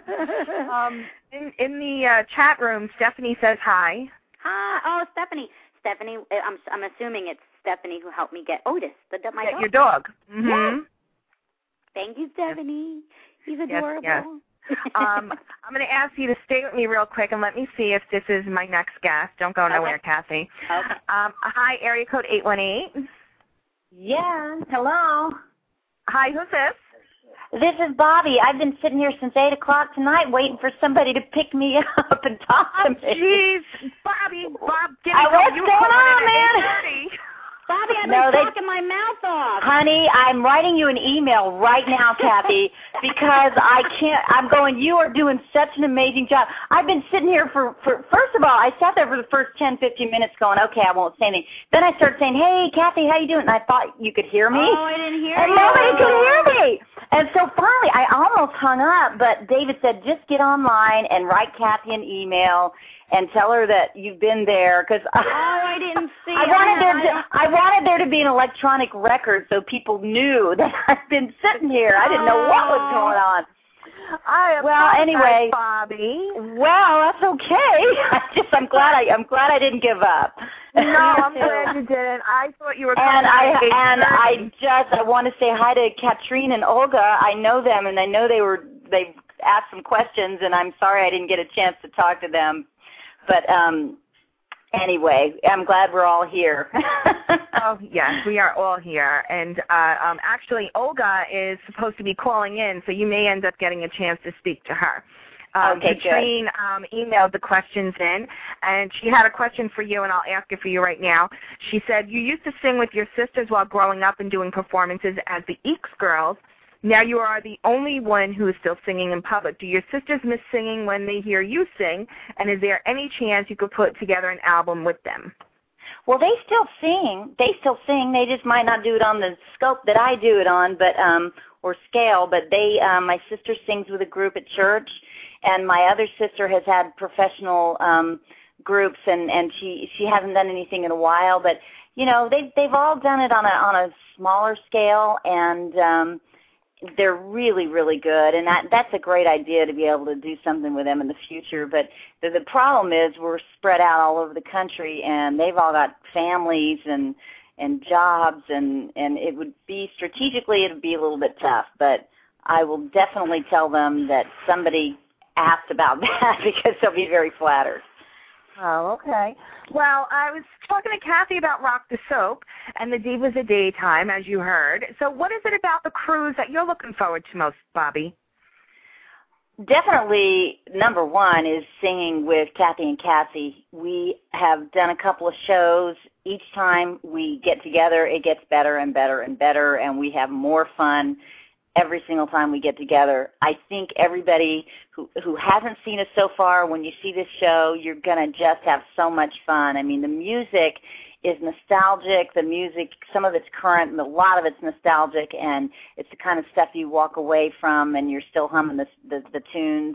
Speaker 5: In the chat room, Stephanie says hi.
Speaker 6: Hi. Oh, Stephanie. Stephanie, I'm assuming it's Stephanie who helped me get Otis, my dog.
Speaker 5: Your dog.
Speaker 6: Mm-hmm. Yes. Thank you, Stephanie. He's adorable.
Speaker 5: Yes. I'm going to ask you to stay with me real quick and let me see if this is my next guest. Don't go nowhere, Kathy.
Speaker 6: Okay.
Speaker 5: Hi, area code 818.
Speaker 9: Yeah, hello.
Speaker 5: Hi, who's this?
Speaker 9: This is Bobby. I've been sitting here since 8 o'clock tonight waiting for somebody to pick me up and talk to me.
Speaker 5: Jeez, Bobby, Bob,
Speaker 9: what's going on, man?
Speaker 6: Bobby, I've been talking my mouth off.
Speaker 9: Honey, I'm writing you an email right now, Kathy, because you are doing such an amazing job. I've been sitting here for first of all, I sat there for the first 10, 15 minutes going, okay, I won't say anything. Then I started saying, hey, Kathy, how you doing? And I thought you could hear me.
Speaker 6: Oh, I didn't hear you.
Speaker 9: And nobody could hear me. And so finally, I almost hung up, but David said, just get online and write Kathy an email and tell her that you've been there, because
Speaker 6: I didn't see.
Speaker 9: I wanted there to be an electronic record so people knew that I've been sitting here. I didn't know what was going on. Anyway,
Speaker 5: Bobby.
Speaker 9: Well, that's okay. I'm glad I didn't give up.
Speaker 5: No, I'm glad you didn't. I thought you were.
Speaker 9: And I want to say hi to Katrine and Olga. I know them, and I know they've asked some questions, and I'm sorry I didn't get a chance to talk to them. But anyway, I'm glad we're all here.
Speaker 5: Oh, yes, we are all here. And actually, Olga is supposed to be calling in, so you may end up getting a chance to speak to her.
Speaker 9: Okay,
Speaker 5: Katrine emailed the questions in, and she had a question for you, and I'll ask it for you right now. She said, you used to sing with your sisters while growing up and doing performances as the Eeks Girls. Now you are the only one who is still singing in public. Do your sisters miss singing when they hear you sing? And is there any chance you could put together an album with them?
Speaker 9: Well, they still sing. They just might not do it on the scope that I do it on, but or scale. But my sister sings with a group at church, and my other sister has had professional groups, and she hasn't done anything in a while. But they've all done it on a smaller scale, and they're really, really good, and that's a great idea to be able to do something with them in the future. But the problem is we're spread out all over the country, and they've all got families and jobs, and it would be strategically it would be a little bit tough. But I will definitely tell them that somebody asked about that because they'll be very flattered.
Speaker 5: Oh, okay. Well, I was talking to Kathy about Rock the Soap and the Divas of Daytime, as you heard. So what is it about the cruise that you're looking forward to most, Bobby?
Speaker 9: Definitely, number one is singing with Kathy and Cassie. We have done a couple of shows. Each time we get together, it gets better and better and better, and we have more fun every single time we get together. I think everybody who hasn't seen us so far, when you see this show, you're going to just have so much fun. I mean, the music is nostalgic. The music, some of it's current, and a lot of it's nostalgic, and it's the kind of stuff you walk away from and you're still humming the tunes.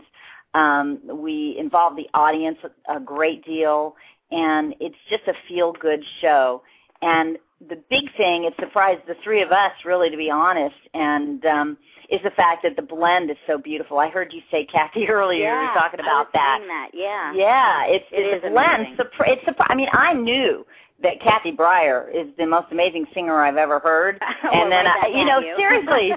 Speaker 9: We involve the audience a great deal, and it's just a feel-good show. And the big thing, it surprised the three of us, really, to be honest, and is the fact that the blend is so beautiful. I heard you say, Kathy, earlier, you were talking about that.
Speaker 6: Yeah,
Speaker 9: yeah, it's a blend. I mean, I knew that Kathy Breyer is the most amazing singer I've ever heard, and then seriously,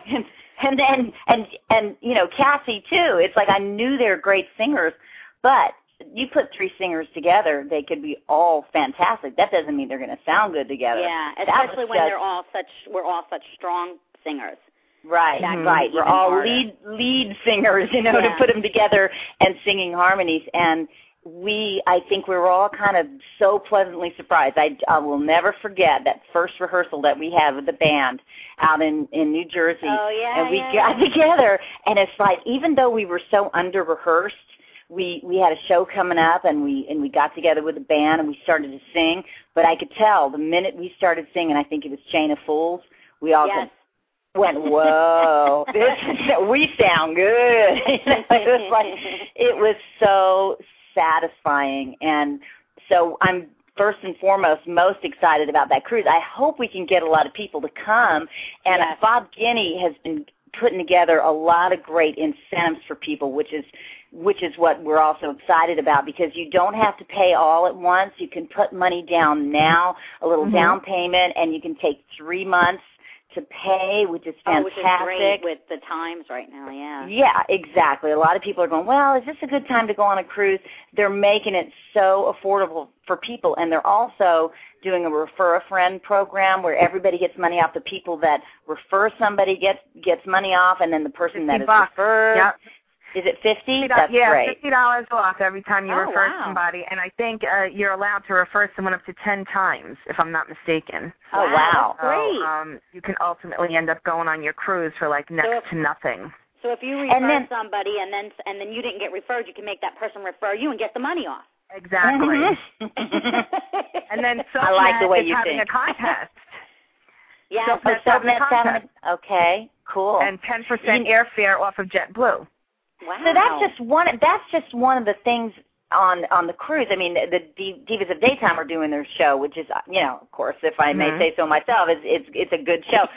Speaker 9: and Cassie too. It's like I knew they're great singers, but you put three singers together, they could be all fantastic. That doesn't mean they're going to sound good together.
Speaker 6: Yeah, especially when we're all such strong singers.
Speaker 9: Right, right. We're all lead singers, to put them together and singing harmonies. And I think we were all kind of so pleasantly surprised. I will never forget that first rehearsal that we had with the band out in New Jersey.
Speaker 6: Oh, yeah,
Speaker 9: and we got together, and it's like, even though we were so under-rehearsed, we had a show coming up, and we got together with the band, and we started to sing. But I could tell the minute we started singing, I think it was Chain of Fools, we all went, whoa, we sound good. It was so satisfying. And so I'm first and foremost most excited about that cruise. I hope we can get a lot of people to come. And Bob Guiney has been putting together a lot of great incentives for people, which is what we're also excited about, because you don't have to pay all at once. You can put money down now, a little down payment, and you can take 3 months to pay, which is fantastic.
Speaker 6: Which is great with the times right now, yeah.
Speaker 9: Yeah, exactly. A lot of people are going, well, is this a good time to go on a cruise? They're making it so affordable for people, and they're also doing a refer-a-friend program where everybody gets money off. The people that refer somebody gets money off, and then the person that is referred.
Speaker 5: Yep.
Speaker 9: Is it $50? That's great.
Speaker 5: $50 off every time you refer somebody, and I think you're allowed to refer someone up to 10 times, if I'm not mistaken.
Speaker 9: Oh, wow.
Speaker 6: Great.
Speaker 5: You can ultimately end up going on your cruise for like next to nothing.
Speaker 6: So if you refer somebody and then you didn't get referred, you can make that person refer you and get the money off.
Speaker 5: Exactly. And then
Speaker 9: I like the way you
Speaker 5: having
Speaker 9: think.
Speaker 5: a contest.
Speaker 6: Yeah.
Speaker 9: SoapNet's having okay, cool.
Speaker 5: And 10% airfare off of JetBlue.
Speaker 6: Wow.
Speaker 9: So that's just one of the things on the cruise. I mean, the Divas of Daytime are doing their show, which is, of course, if I may say so myself, it's a good show.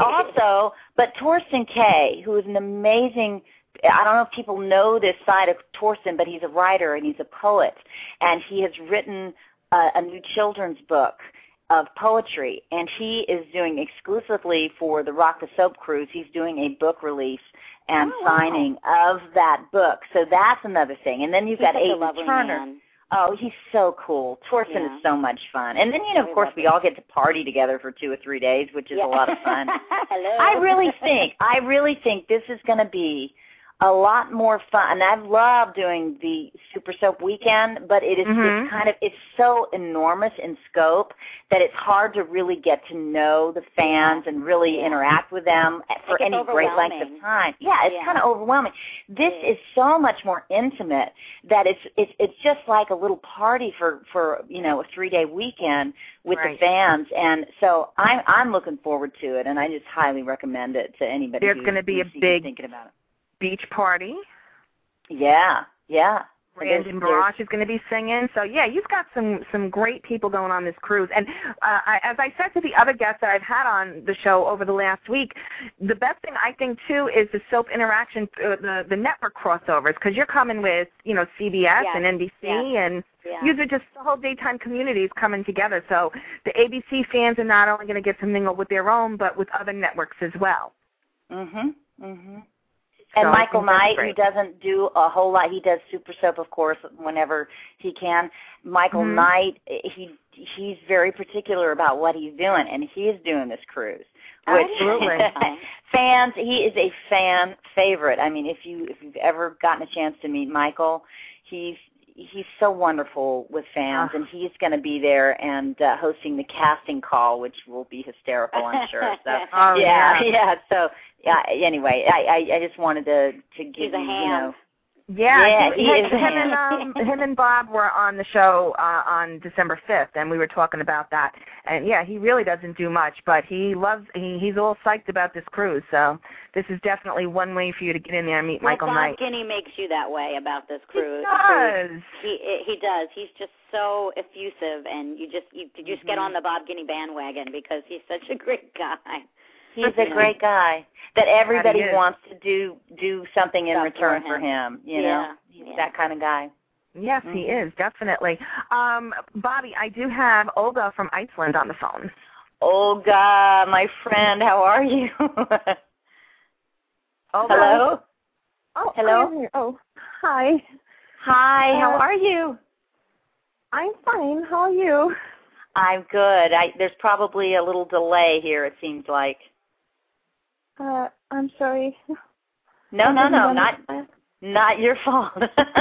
Speaker 9: But Torsten Kaye, who is an amazing, I don't know if people know this side of Torsten, but he's a writer and he's a poet, and he has written a new children's book of poetry, and he is doing exclusively for the Rock the Soap cruise. He's doing a book release and signing of that book. So that's another thing. And then you've got Aiden Turner.
Speaker 6: Man.
Speaker 9: Oh, he's so cool. Torsten is so much fun. And then, of course, we all get to party together for 2 or 3 days, which is a lot of fun.
Speaker 6: Hello.
Speaker 9: I really think this is going to be a lot more fun. And I've loved doing the Super Soap Weekend, but it is it's so enormous in scope that it's hard to really get to know the fans and really interact with them for any great length of time. Yeah, it's kind of overwhelming. This is so much more intimate that it's just like a little party for a 3-day weekend with the fans. And so I'm looking forward to it, and I just highly recommend it to anybody.
Speaker 5: There's going to be a big
Speaker 9: thinking about it.
Speaker 5: Beach party.
Speaker 9: Yeah.
Speaker 5: Brandon Barash is going to be singing. So, you've got some great people going on this cruise. And as I said to the other guests that I've had on the show over the last week, the best thing I think, too, is the soap interaction, the network crossovers, because you're coming with, CBS and NBC, and these are just the whole daytime communities coming together. So the ABC fans are not only going to get to mingle with their own, but with other networks as well.
Speaker 9: And
Speaker 5: So
Speaker 9: Michael Knight, who doesn't do a whole lot, he does Super Soap, of course, whenever he can. Michael Knight, he's very particular about what he's doing, and he is doing this cruise. Which fans, he is a fan favorite. I mean, if you've ever gotten a chance to meet Michael, he's so wonderful with fans, and he's going to be there and hosting the casting call, which will be hysterical, I'm sure. So, yeah. So, anyway, I just wanted to give
Speaker 6: He's a
Speaker 9: you,
Speaker 6: ham.
Speaker 5: Him and Bob were on the show on December 5th, and we were talking about that. And he really doesn't do much, but he's all psyched about this cruise. So this is definitely one way for you to get in there and meet Michael Knight.
Speaker 6: Bob Guinea makes you that way about this cruise. He does. He's just so effusive, and you just get on the Bob Guinea bandwagon because he's such a great guy.
Speaker 9: He's a great guy that everybody wants to do something in return for him. You know, he's that kind of guy.
Speaker 5: Yes, he is, definitely. Bobby, I do have Olga from Iceland on the phone.
Speaker 9: Olga, my friend, how are you?
Speaker 5: Olga?
Speaker 9: Hello?
Speaker 10: Oh,
Speaker 9: hello?
Speaker 10: Oh, hi.
Speaker 9: Hi, how are you?
Speaker 10: I'm fine. How are you?
Speaker 9: I'm good. There's probably a little delay here, it seems like.
Speaker 10: I'm sorry.
Speaker 9: No, not your fault.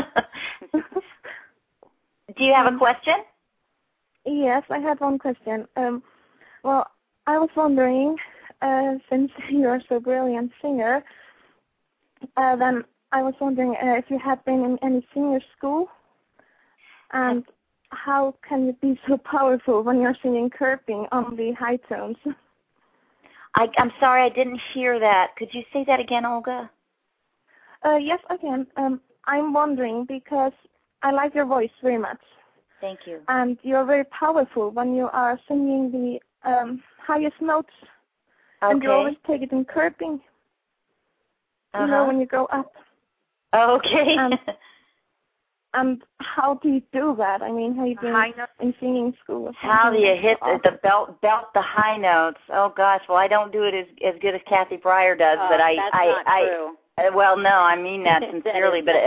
Speaker 9: Do you have a question?
Speaker 10: Yes, I have one question. Well, I was wondering, since you're so brilliant singer, then I was wondering if you had been in any singer school, and how can you be so powerful when you're singing Kirping on the high tones?
Speaker 9: I'm sorry, I didn't hear that. Could you say that again, Olga?
Speaker 10: Yes, I can. I'm wondering because I like your voice very much.
Speaker 9: Thank you.
Speaker 10: And you're very powerful when you are singing the highest notes.
Speaker 9: Okay.
Speaker 10: And you always take it in Kirping. You know, when you go up.
Speaker 9: Okay.
Speaker 10: And how do you do that? I mean, how you do in singing school?
Speaker 9: How do you hit the belt the high notes? Oh gosh, well I don't do it as good as Kathy Pryor does, but
Speaker 6: that's not true.
Speaker 9: Well, no, I mean that sincerely, but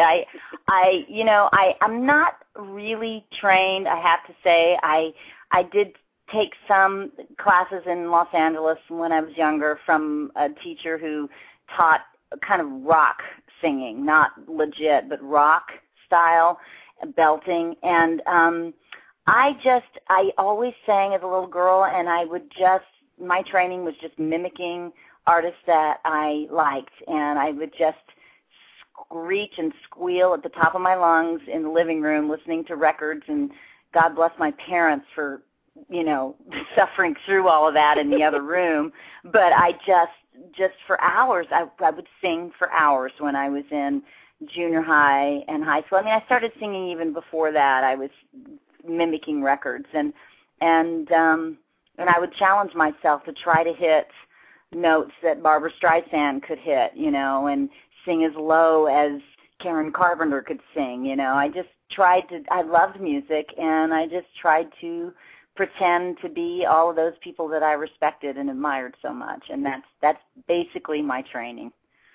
Speaker 9: I'm not really trained, I have to say. I did take some classes in Los Angeles when I was younger from a teacher who taught kind of rock singing, not legit, but rock style belting, and I always sang as a little girl, and my training was just mimicking artists that I liked, and I would just screech and squeal at the top of my lungs in the living room listening to records, and God bless my parents for suffering through all of that in the other room, but I just for hours, I would sing for hours when I was in junior high and high school. I mean, I started singing even before that. I was mimicking records, and I would challenge myself to try to hit notes that Barbra Streisand could hit, and sing as low as Karen Carpenter could sing. I loved music, and I just tried to pretend to be all of those people that I respected and admired so much, and that's basically my training.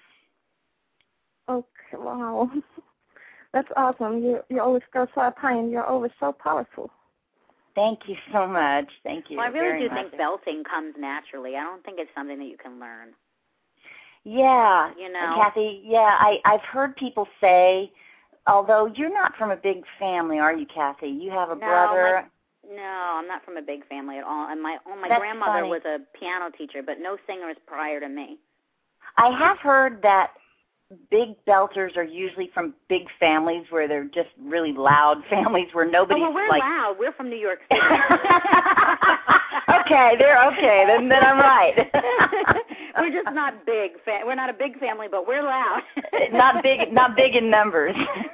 Speaker 10: Okay, wow. That's awesome. You always go so high, and you're always so powerful.
Speaker 9: Thank you so much. Thank you.
Speaker 6: Well, I really do think belting comes naturally. I don't think it's something that you can learn.
Speaker 9: Yeah. Kathy, I've heard people say, although you're not from a big family, are you, Kathy? You have a brother.
Speaker 6: No, I'm not from a big family at all. And my
Speaker 9: That's
Speaker 6: grandmother
Speaker 9: funny.
Speaker 6: was a piano teacher, but no singers prior to me.
Speaker 9: I have heard that big belters are usually from big families where they're just really loud families where nobody's
Speaker 6: we're loud. We're from New York City.
Speaker 9: Okay, then I'm right.
Speaker 6: We're just not big. We're not a big family, but we're loud.
Speaker 9: Not big in numbers.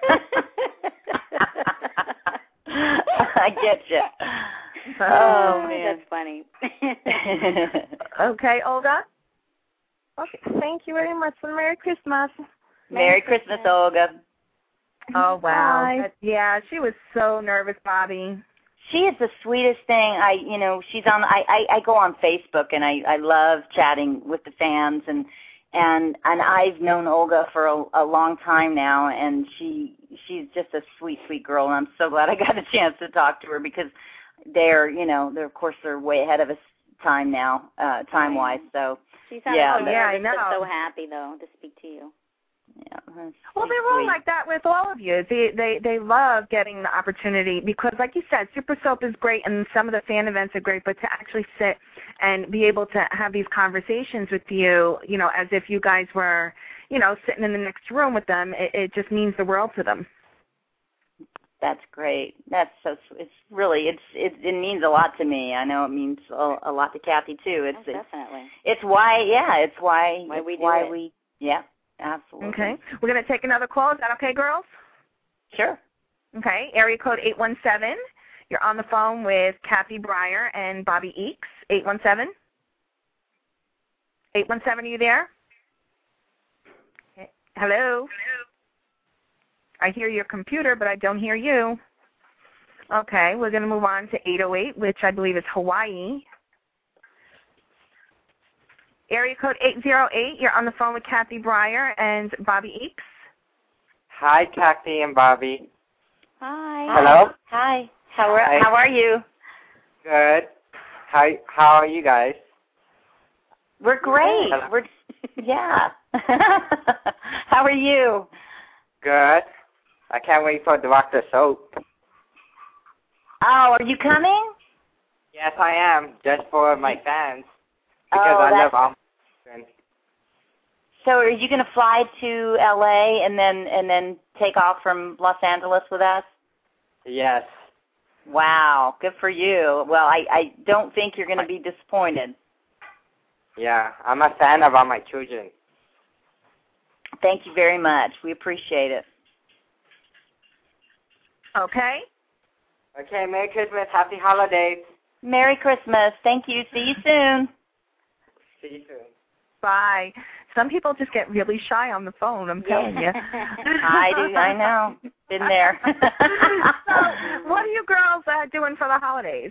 Speaker 9: I get you. Oh man,
Speaker 6: that's funny.
Speaker 5: Okay, Olga.
Speaker 10: Okay, thank you very much, and Merry Christmas.
Speaker 9: Merry Christmas, Olga.
Speaker 5: Oh, wow.
Speaker 10: Bye.
Speaker 5: Yeah, she was so nervous, Bobby.
Speaker 9: She is the sweetest thing. She's on. I go on Facebook, and I love chatting with the fans, and and I've known Olga for a long time now, and she's just a sweet, sweet girl, and I'm so glad I got a chance to talk to her because they're of course they're way ahead of us time now, time-wise. So
Speaker 6: she's I know. So happy though to speak to you.
Speaker 9: Yeah.
Speaker 5: Well, they're all like that with all of you. They love getting the opportunity because, like you said, Super Soap is great, and some of the fan events are great. But to actually sit and be able to have these conversations with you, as if you guys were, sitting in the next room with them, it just means the world to them.
Speaker 9: That's great. That's so. It's really it means a lot to me. I know it means a lot to Kathy too.
Speaker 6: Definitely.
Speaker 9: It's why we do it. Yeah. Absolutely.
Speaker 5: Okay. We're going to take another call. Is that okay, girls?
Speaker 9: Sure.
Speaker 5: Okay. Area code 817. You're on the phone with Kathy Breyer and Bobby Eakes. 817? 817, are you there? Okay. Hello? I hear your computer, but I don't hear you. Okay. We're going to move on to 808, which I believe is Hawaii. Area code 808, you're on the phone with Kathy Breyer and Bobby Eakes.
Speaker 11: Hi, Kathy and Bobby.
Speaker 6: Hi.
Speaker 11: Hello?
Speaker 9: Hi. How are you?
Speaker 11: Good. How are you guys?
Speaker 9: We're great. Yeah. How are you?
Speaker 11: Good. I can't wait for Dr. Soap.
Speaker 9: Oh, are you coming?
Speaker 11: Yes, I am, just for my fans. Because I love all my friends.
Speaker 9: So are you going to fly to L.A. and then take off from Los Angeles with us?
Speaker 11: Yes.
Speaker 9: Wow, good for you. Well, I don't think you're going to be disappointed.
Speaker 11: Yeah, I'm a fan of all my children.
Speaker 9: Thank you very much. We appreciate it.
Speaker 5: Okay.
Speaker 11: Okay, Merry Christmas. Happy holidays.
Speaker 9: Merry Christmas. Thank you. See you soon.
Speaker 11: See you soon.
Speaker 5: Bye. Some people just get really shy on the phone, I'm telling you.
Speaker 9: I do. I know. Been there.
Speaker 5: So, what are you girls doing for the holidays?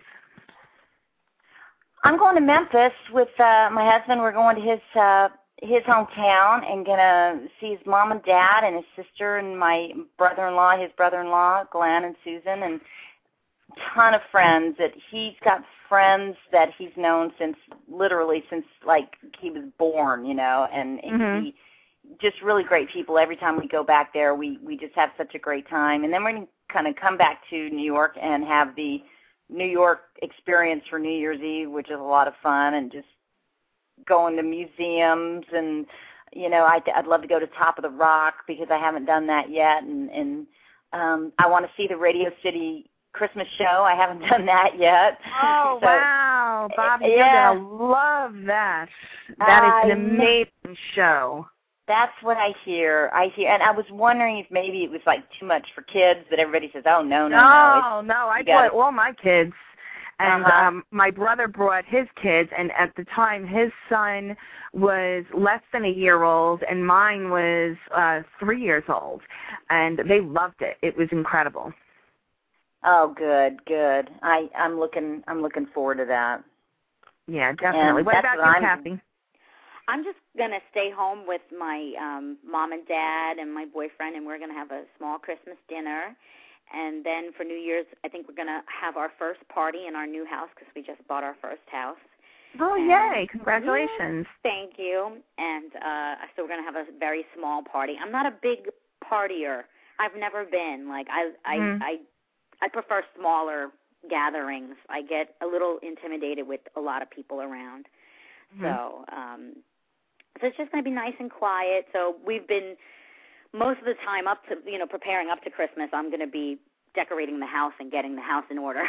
Speaker 9: I'm going to Memphis with my husband. We're going to his hometown and going to see his mom and dad and his sister and my brother-in-law, his brother-in-law, Glenn and Susan, and a ton of friends. That he's got friends that he's known since like he was born, and he just really great people. Every time we go back there, we just have such a great time. And then we're going to kind of come back to New York and have the New York experience for New Year's Eve, which is a lot of fun, and just going to museums. And I'd love to go to Top of the Rock because I haven't done that yet, and I want to see the Radio City Christmas show. I haven't done that yet.
Speaker 5: Oh, so, wow. Bobby, you're going to love that. That is an amazing show.
Speaker 9: That's what I hear. And I was wondering if maybe it was like too much for kids, but everybody says, oh, no.
Speaker 5: No, I brought all my kids. And my brother brought his kids, and at the time his son was less than a year old, and mine was 3 years old. And they loved it. It was incredible.
Speaker 9: Oh, good. I'm looking forward to that.
Speaker 5: Yeah, definitely.
Speaker 9: And
Speaker 5: what about you, Kathy?
Speaker 6: I'm just gonna stay home with my mom and dad and my boyfriend, and we're gonna have a small Christmas dinner. And then for New Year's, I think we're gonna have our first party in our new house because we just bought our first house.
Speaker 5: Oh, yay! Congratulations.
Speaker 6: Yeah, thank you. And so we're gonna have a very small party. I'm not a big partier. I've never been. Like I prefer smaller gatherings. I get a little intimidated with a lot of people around. So it's just going to be nice and quiet. So we've been most of the time up to, preparing up to Christmas. I'm going to be decorating the house and getting the house in order.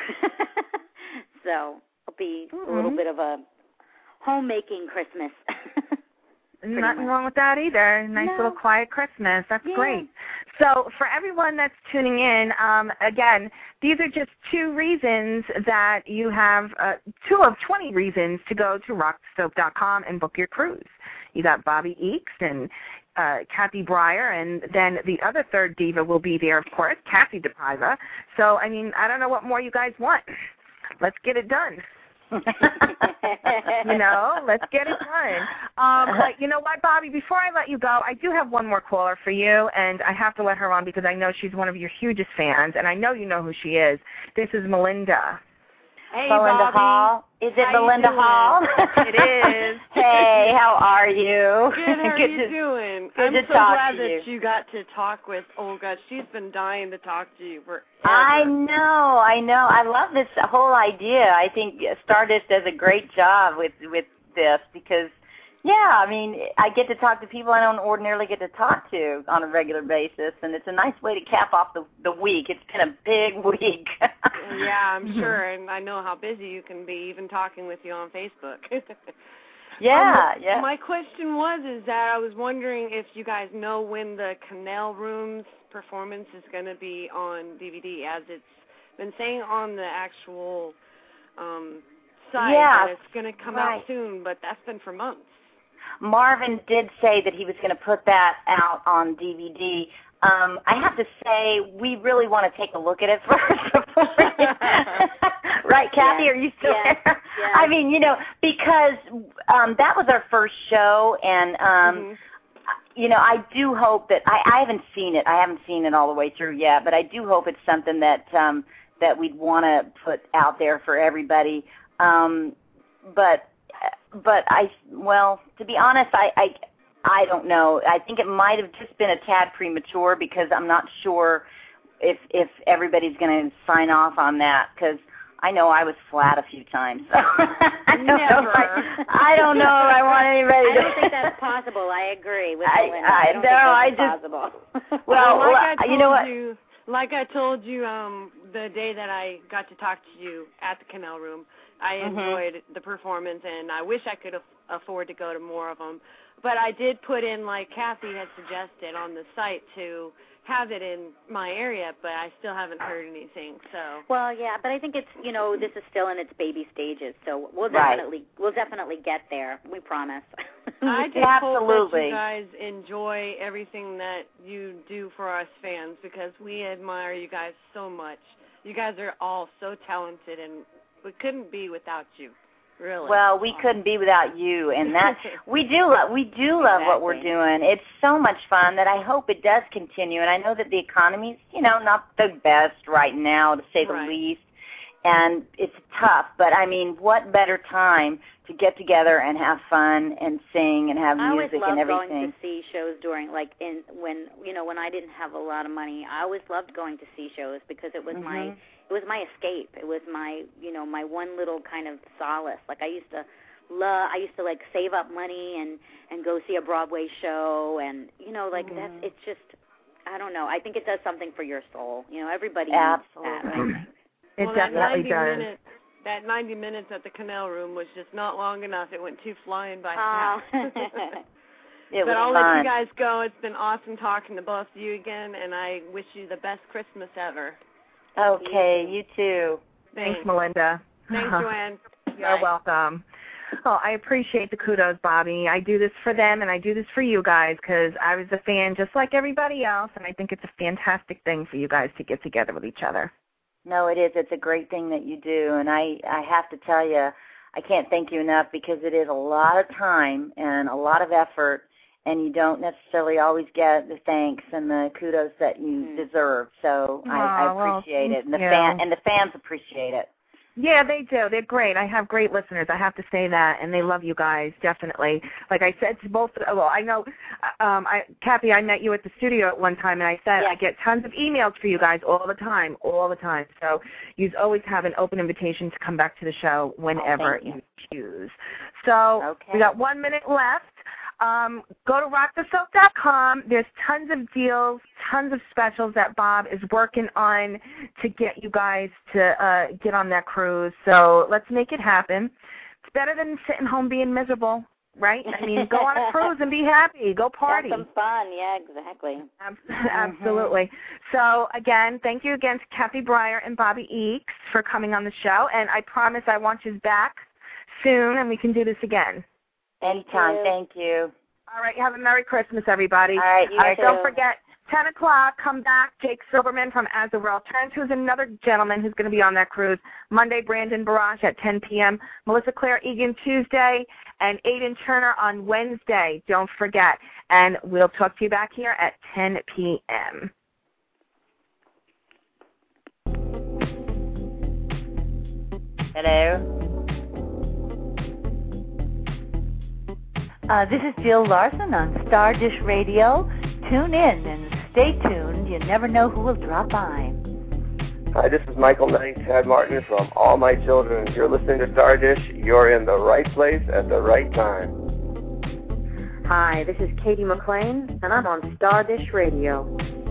Speaker 6: So it'll be a little bit of a homemaking Christmas.
Speaker 5: Nothing wrong with that either. Nice little quiet Christmas. That's great. So for everyone that's tuning in, again, these are just 2 reasons that you have, 2 of 20 reasons to go to rocksoap.com and book your cruise. You got Bobby Eakes and Kathy Breyer, and then the other third diva will be there, of course, Kathy DePaiva. So, I don't know what more you guys want. Let's get it done. Let's get it done. But you know what, Bobby, before I let you go, I do have one more caller for you, and I have to let her on because I know she's one of your hugest fans, and I know you know who she is. This is Melinda.
Speaker 9: Hey, Melinda
Speaker 12: Bobby.
Speaker 9: Hall. Is it Melinda Hall?
Speaker 5: It is.
Speaker 9: Hey, how are you?
Speaker 12: Good. How are you doing? I'm so glad that you got to talk with Olga. She's been dying to talk to you forever.
Speaker 9: I know. I love this whole idea. I think Stardust does a great job with this because, I mean, I get to talk to people I don't ordinarily get to talk to on a regular basis, and it's a nice way to cap off the week. It's been a big week.
Speaker 12: Yeah, I'm sure, and I know how busy you can be, even talking with you on Facebook.
Speaker 9: Yeah.
Speaker 12: My question is that I was wondering if you guys know when the Canal Room's performance is going to be on DVD, as it's been saying on the actual site that it's going to come out soon, but that's been for months.
Speaker 9: Marvin did say that he was going to put that out on DVD. I have to say, we really want to take a look at it first. Right, Kathy? Are you still there?
Speaker 6: Yeah.
Speaker 9: I mean, because that was our first show, and I do hope that I haven't seen it. I haven't seen it all the way through yet, but I do hope it's something that that we'd want to put out there for everybody. But to be honest, I don't know. I think it might have just been a tad premature because I'm not sure if everybody's going to sign off on that because I know I was flat a few times. So I don't know if I want anybody
Speaker 6: I don't think that's possible. I agree with Melinda. I don't think that's possible.
Speaker 9: Well,
Speaker 12: like I told you the day that I got to talk to you at the Canal Room, I enjoyed the performance, and I wish I could afford to go to more of them. But I did put in, like Kathy had suggested on the site, to have it in my area, but I still haven't heard anything. So.
Speaker 6: Well, yeah, but I think it's this is still in its baby stages, so we'll definitely get there. We promise.
Speaker 12: I just hope that you guys enjoy everything that you do for us fans because we admire you guys so much. You guys are all so talented, and we couldn't be without you. Really.
Speaker 9: Well, we couldn't be without you, and that we do love what we're doing. It's so much fun that I hope it does continue. And I know that the economy's, not the best right now, to say the least, and it's tough. But I mean, what better time to get together and have fun and sing and have music and everything?
Speaker 6: I always loved going to see shows during, when I didn't have a lot of money. I always loved going to see shows because it was my escape. It was my, my one little kind of solace. Like I used to like save up money and go see a Broadway show, and that's, it's just, I don't know. I think it does something for your soul. Everybody needs that, right?
Speaker 5: It definitely does.
Speaker 12: That 90 minutes at the Canal Room was just not long enough. It went flying by fast. But I'll let you guys go. It's been awesome talking to both of you again, and I wish you the best Christmas ever.
Speaker 9: Okay, you too.
Speaker 5: Thanks, Melinda.
Speaker 12: Thanks, Joanne.
Speaker 5: You're welcome. Oh, I appreciate the kudos, Bobby. I do this for them, and I do this for you guys because I was a fan just like everybody else, and I think it's a fantastic thing for you guys to get together with each other.
Speaker 9: No, it is. It's a great thing that you do, and I have to tell you, I can't thank you enough because it is a lot of time and a lot of effort, and you don't necessarily always get the thanks and the kudos that you deserve. So I appreciate it, and the fans appreciate it.
Speaker 5: Yeah, they do. They're great. I have great listeners. I have to say that, and they love you guys, definitely. Like I said to both, I know, Kathy, I met you at the studio at one time, and I said I get tons of emails for you guys all the time. So you always have an open invitation to come back to the show whenever you choose. So we got 1 minute left. Go to rockthesoap.com. There's tons of deals, tons of specials that Bob is working on to get you guys to get on that cruise. So let's make it happen. It's better than sitting home being miserable, right? I mean, go on a cruise and be happy. Go party.
Speaker 6: Have some fun. Yeah, exactly.
Speaker 5: Absolutely. So, again, thank you again to Kathy Breyer and Bobby Eakes for coming on the show. And I promise I want you back soon, and we can do this again.
Speaker 9: Anytime. Thank you.
Speaker 5: All right. Have a Merry Christmas, everybody.
Speaker 9: All right.
Speaker 5: Don't forget 10 o'clock, come back. Jake Silverman from As the World Turns, who's another gentleman who's going to be on that cruise. Monday, Brandon Barash at 10 p.m. Melissa Claire Egan Tuesday, and Aiden Turner on Wednesday. Don't forget. And we'll talk to you back here at 10 p.m.
Speaker 13: Hello. This is Jill Larson on Star Dish Radio. Tune in and stay tuned. You never know who will drop by.
Speaker 14: Hi, this is Michael Knight, Tad Martin from All My Children. If you're listening to Star Dish, you're in the right place at the right time.
Speaker 15: Hi, this is Katie McLean, and I'm on Star Dish Radio.